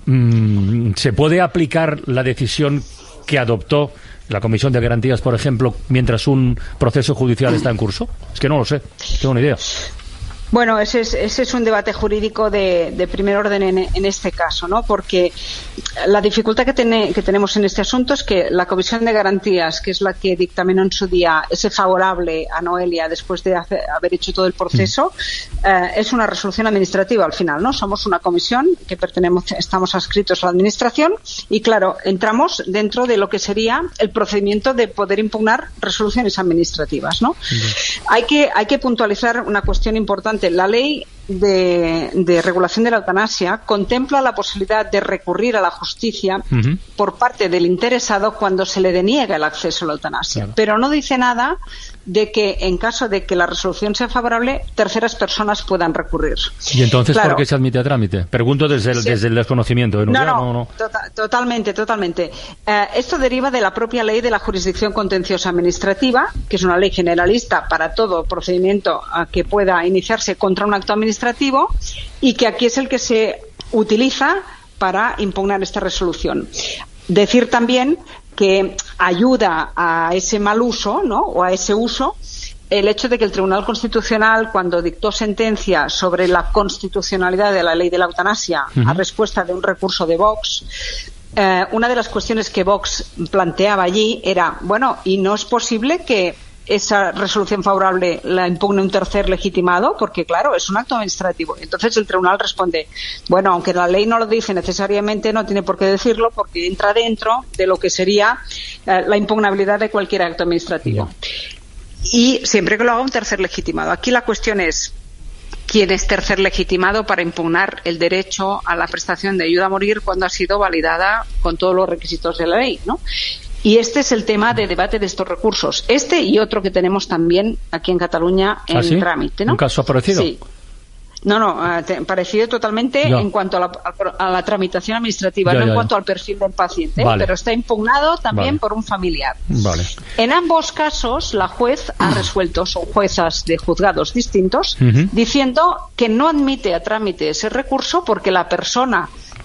Mm, ¿se puede aplicar la decisión que adoptó la Comisión de Garantías, por ejemplo, mientras un proceso judicial está en curso? Es que no lo sé, no tengo ni idea.
Bueno, ese es, ese es un debate jurídico de, de primer orden en, en este caso, ¿no? Porque la dificultad que, tiene, que tenemos en este asunto es que la Comisión de Garantías, que es la que dictaminó en su día ese favorable a Noelia después de hacer, haber hecho todo el proceso, mm. eh, es una resolución administrativa al final, ¿no? Somos una comisión que pertenecemos, estamos adscritos a la Administración y, claro, entramos dentro de lo que sería el procedimiento de poder impugnar resoluciones administrativas, ¿no? Mm. Hay que, hay que puntualizar una cuestión importante. La ley de, de regulación de la eutanasia contempla la posibilidad de recurrir a la justicia uh-huh. por parte del interesado cuando se le deniega el acceso a la eutanasia, claro. Pero no dice nada de que en caso de que la resolución sea favorable, terceras personas puedan recurrir.
¿Y entonces
claro.
por qué se admite a trámite? Pregunto desde el, sí. desde el desconocimiento. ¿eh?
No,
no,
no, no. Tota- totalmente, totalmente. Eh, esto deriva de la propia ley de la jurisdicción contenciosa administrativa, que es una ley generalista para todo procedimiento uh, que pueda iniciarse contra un acto administrativo y que aquí es el que se utiliza para impugnar esta resolución. Decir también que ayuda a ese mal uso, ¿no? O a ese uso el hecho de que el Tribunal Constitucional, cuando dictó sentencia sobre la constitucionalidad de la ley de la eutanasia uh-huh. a respuesta de un recurso de Vox, eh, una de las cuestiones que Vox planteaba allí era, bueno, ¿y no es posible que esa resolución favorable la impugne un tercer legitimado? Porque, claro, es un acto administrativo. Entonces el tribunal responde, bueno, aunque la ley no lo dice necesariamente, no tiene por qué decirlo porque entra dentro de lo que sería eh, la impugnabilidad de cualquier acto administrativo. Y siempre que lo haga un tercer legitimado. Aquí la cuestión es, ¿quién es tercer legitimado para impugnar el derecho a la prestación de ayuda a morir cuando ha sido validada con todos los requisitos de la ley, ¿no? Y este es el tema de debate de estos recursos. Este y otro que tenemos también aquí en Cataluña en ¿Ah, sí? trámite, ¿no?
¿Un caso parecido?
Sí. No, no, parecido totalmente ya. en cuanto a la, a la tramitación administrativa, ya, no ya, en cuanto ya. al perfil del paciente, vale. pero está impugnado también vale. por un familiar.
Vale.
En ambos casos, la juez ha resuelto, son juezas de juzgados distintos, uh-huh. diciendo que no admite a trámite ese recurso porque la persona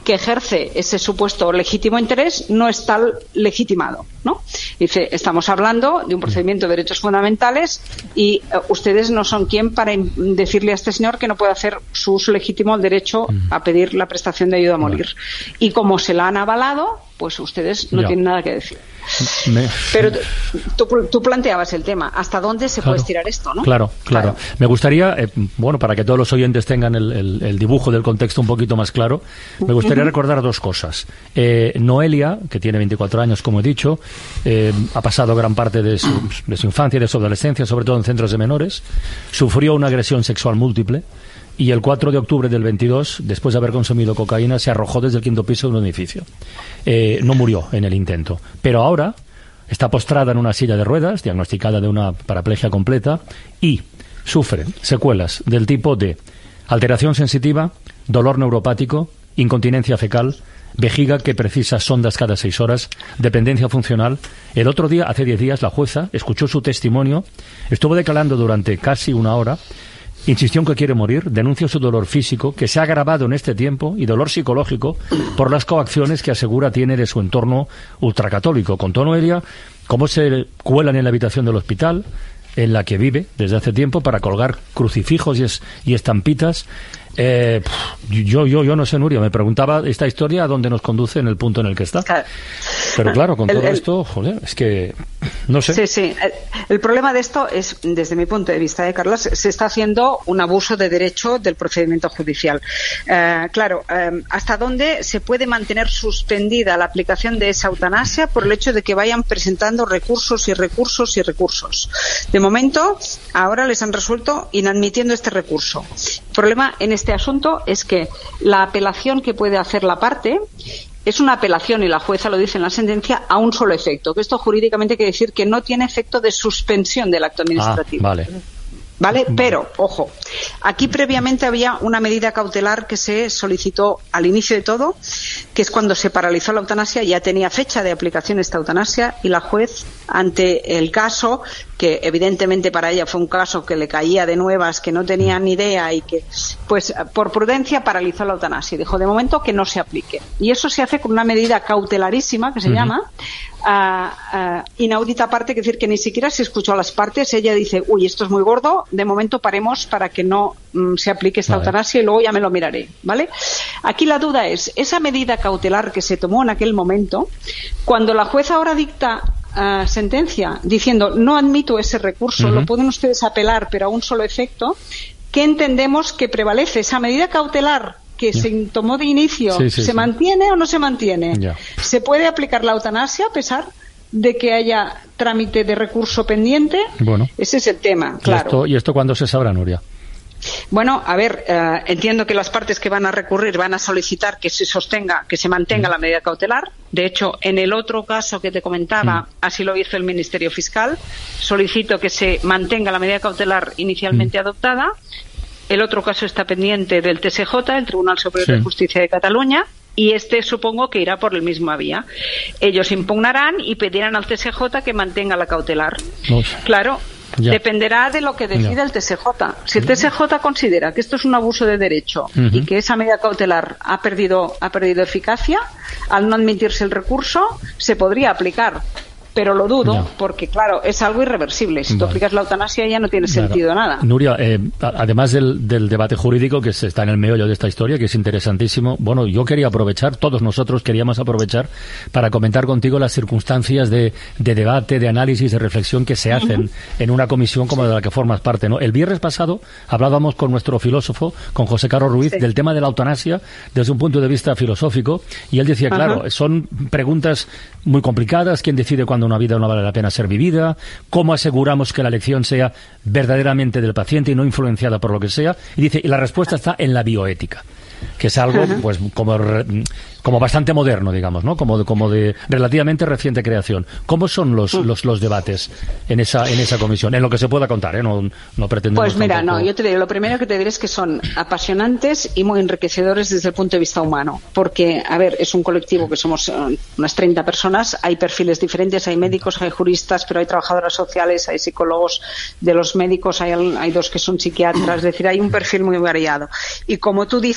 que ejerce ese supuesto legítimo interés no está legitimado, ¿no? Dice, estamos hablando de un procedimiento de derechos fundamentales y uh, ustedes no son quien para decirle a este señor que no puede hacer su uso legítimo del derecho a pedir la prestación de ayuda a morir. Y como se la han avalado, pues ustedes no
ya.
tienen nada que decir.
Me...
Pero tú, tú planteabas el tema, ¿hasta dónde se
claro.
puede estirar esto, no?
Claro, claro. claro. Me gustaría, eh, bueno, para que todos los oyentes tengan el, el, el dibujo del contexto un poquito más claro, me gustaría uh-huh. recordar dos cosas. Eh, Noelia, que tiene veinticuatro años, como he dicho, eh, ha pasado gran parte de su, de su infancia y de su adolescencia, sobre todo en centros de menores, sufrió una agresión sexual múltiple, y el cuatro de octubre del veintidós, después de haber consumido cocaína, se arrojó desde el quinto piso de un edificio. Eh, no murió en el intento, pero ahora está postrada en una silla de ruedas, diagnosticada de una paraplegia completa, y sufre secuelas del tipo de alteración sensitiva, dolor neuropático, incontinencia fecal, vejiga que precisa sondas cada seis horas, dependencia funcional. El otro día, hace diez días, la jueza escuchó su testimonio, estuvo declarando durante casi una hora, insistió en que quiere morir, denuncia su dolor físico, que se ha agravado en este tiempo, y dolor psicológico por las coacciones que asegura tiene de su entorno ultracatólico. Contó Noelia cómo se cuelan en la habitación del hospital, en la que vive desde hace tiempo, para colgar crucifijos y, es, y estampitas. Eh, yo, yo, yo no sé, Nuria, me preguntaba esta historia a dónde nos conduce en el punto en el que está. Pero claro, con el, todo el, esto, joder, es que no sé.
Sí, sí. El, el problema de esto es, desde mi punto de vista, ¿eh, Carla? Se está haciendo un abuso de derecho del procedimiento judicial. Eh, claro, eh, ¿hasta dónde se puede mantener suspendida la aplicación de esa eutanasia por el hecho de que vayan presentando recursos y recursos y recursos? De momento, ahora les han resuelto inadmitiendo este recurso. El problema en este asunto es que la apelación que puede hacer la parte es una apelación, y la jueza lo dice en la sentencia, a un solo efecto, que esto jurídicamente quiere decir que no tiene efecto de suspensión del acto administrativo.
Ah, vale.
¿Vale? Pero, ojo, aquí previamente había una medida cautelar que se solicitó al inicio de todo, que es cuando se paralizó la eutanasia, ya tenía fecha de aplicación esta eutanasia, y la juez, ante el caso, que evidentemente para ella fue un caso que le caía de nuevas, que no tenía ni idea, y que, pues, por prudencia paralizó la eutanasia y dijo, de momento, que no se aplique. Y eso se hace con una medida cautelarísima, que se uh-huh. llama, Uh, uh, inaudita parte, que decir que ni siquiera se escuchó a las partes. Ella dice, uy, esto es muy gordo, de momento paremos para que no um, se aplique esta vale. eutanasia y luego ya me lo miraré, ¿vale? Aquí la duda es, esa medida cautelar que se tomó en aquel momento, cuando la jueza ahora dicta uh, sentencia diciendo, no admito ese recurso, uh-huh. lo pueden ustedes apelar, pero a un solo efecto, ¿qué entendemos que prevalece? ¿Esa medida cautelar que yeah. se tomó de inicio, sí, sí, ¿se sí. mantiene o no se mantiene? Yeah. ¿Se puede aplicar la eutanasia a pesar de que haya trámite de recurso pendiente?
Bueno.
Ese es el tema, claro.
¿Y esto, y esto cuándo se sabrá, Nuria?
Bueno, a ver, eh, entiendo que las partes que van a recurrir van a solicitar que se sostenga, que se mantenga mm. la medida cautelar. De hecho, en el otro caso que te comentaba, mm. así lo hizo el Ministerio Fiscal. Solicito que se mantenga la medida cautelar inicialmente mm. adoptada. El otro caso está pendiente del T S J, el Tribunal Superior sí. de Justicia de Cataluña, y este supongo que irá por la misma vía. Ellos impugnarán y pedirán al T S J que mantenga la cautelar. Uf. Claro, ya. dependerá de lo que decida ya. el T S J. Si el T S J considera que esto es un abuso de derecho uh-huh. y que esa medida cautelar ha perdido, ha perdido eficacia, al no admitirse el recurso, se podría aplicar. Pero lo dudo, ya. porque, claro, es algo irreversible. Si vale. tú aplicas la eutanasia ya no tiene claro. sentido nada.
Nuria, eh, además del, del debate jurídico que se está en el meollo de esta historia, que es interesantísimo, bueno, yo quería aprovechar, todos nosotros queríamos aprovechar para comentar contigo las circunstancias de, de debate, de análisis, de reflexión que se hacen uh-huh. en una comisión como de la que formas parte, ¿no? El viernes pasado hablábamos con nuestro filósofo, con José Carlos Ruiz, sí. del tema de la eutanasia desde un punto de vista filosófico, y él decía, uh-huh. claro, son preguntas muy complicadas, ¿quién decide cuándo una vida no vale la pena ser vivida? ¿Cómo aseguramos que la elección sea verdaderamente del paciente y no influenciada por lo que sea? Y dice, y la respuesta está en la bioética, que es algo uh-huh. pues como como bastante moderno, digamos, ¿no? Como de, como de relativamente reciente creación. ¿Cómo son los, uh-huh. los los debates en esa en esa comisión? En lo que se pueda contar, ¿eh? No, no pretendemos
Pues mira,
tampoco...
no, yo te diré, lo primero que te diré es que son apasionantes y muy enriquecedores desde el punto de vista humano, porque, a ver, es un colectivo que somos uh, unas treinta personas, hay perfiles diferentes, hay médicos, hay juristas, pero hay trabajadoras sociales, hay psicólogos de los médicos, hay, hay dos que son psiquiatras, es decir, hay un perfil muy variado. Y como tú dices,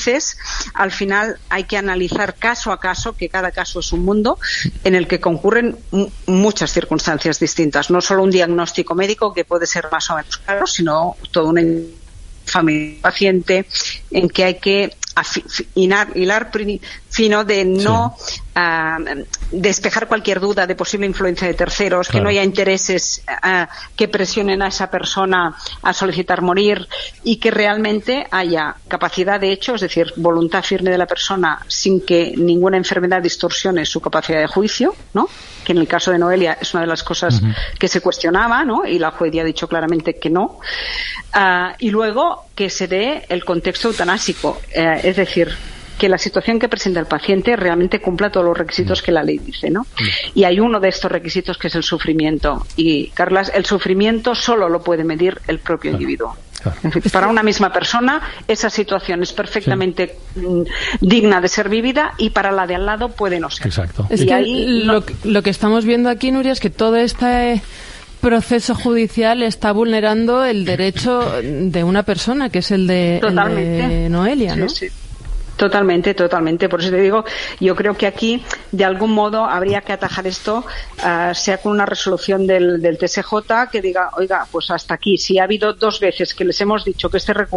al final hay que analizar caso a caso, que cada caso es un mundo en el que concurren m- muchas circunstancias distintas, no solo un diagnóstico médico que puede ser más o menos claro, sino todo un familia paciente en que hay que hilar, hilar fino de no sí. uh, despejar cualquier duda de posible influencia de terceros, claro. que no haya intereses uh, que presionen a esa persona a solicitar morir y que realmente haya capacidad de hecho, es decir, voluntad firme de la persona sin que ninguna enfermedad distorsione su capacidad de juicio, ¿no? Que en el caso de Noelia es una de las cosas uh-huh. que se cuestionaba, ¿no? Y la juez ya ha dicho claramente que no. Uh, y luego que se dé el contexto eutanásico, uh, es decir, que la situación que presenta el paciente realmente cumpla todos los requisitos que la ley dice, ¿no? Y hay uno de estos requisitos que es el sufrimiento. Y, Carlas, el sufrimiento solo lo puede medir el propio claro. individuo. Claro. En fin, para una misma persona esa situación es perfectamente sí. digna de ser vivida y para la de al lado puede no ser.
Exacto.
Es
y
que
ahí
lo,
no...
lo que estamos viendo aquí, Nuria, es que todo este proceso judicial está vulnerando el derecho de una persona, que es el de, el de Noelia, ¿no?
Sí, sí. Totalmente, totalmente. Por eso te digo, yo creo que aquí, de algún modo, habría que atajar esto, uh, sea con una resolución del, del T S J que diga, oiga, pues hasta aquí. Si ha habido dos veces que les hemos dicho que este recurso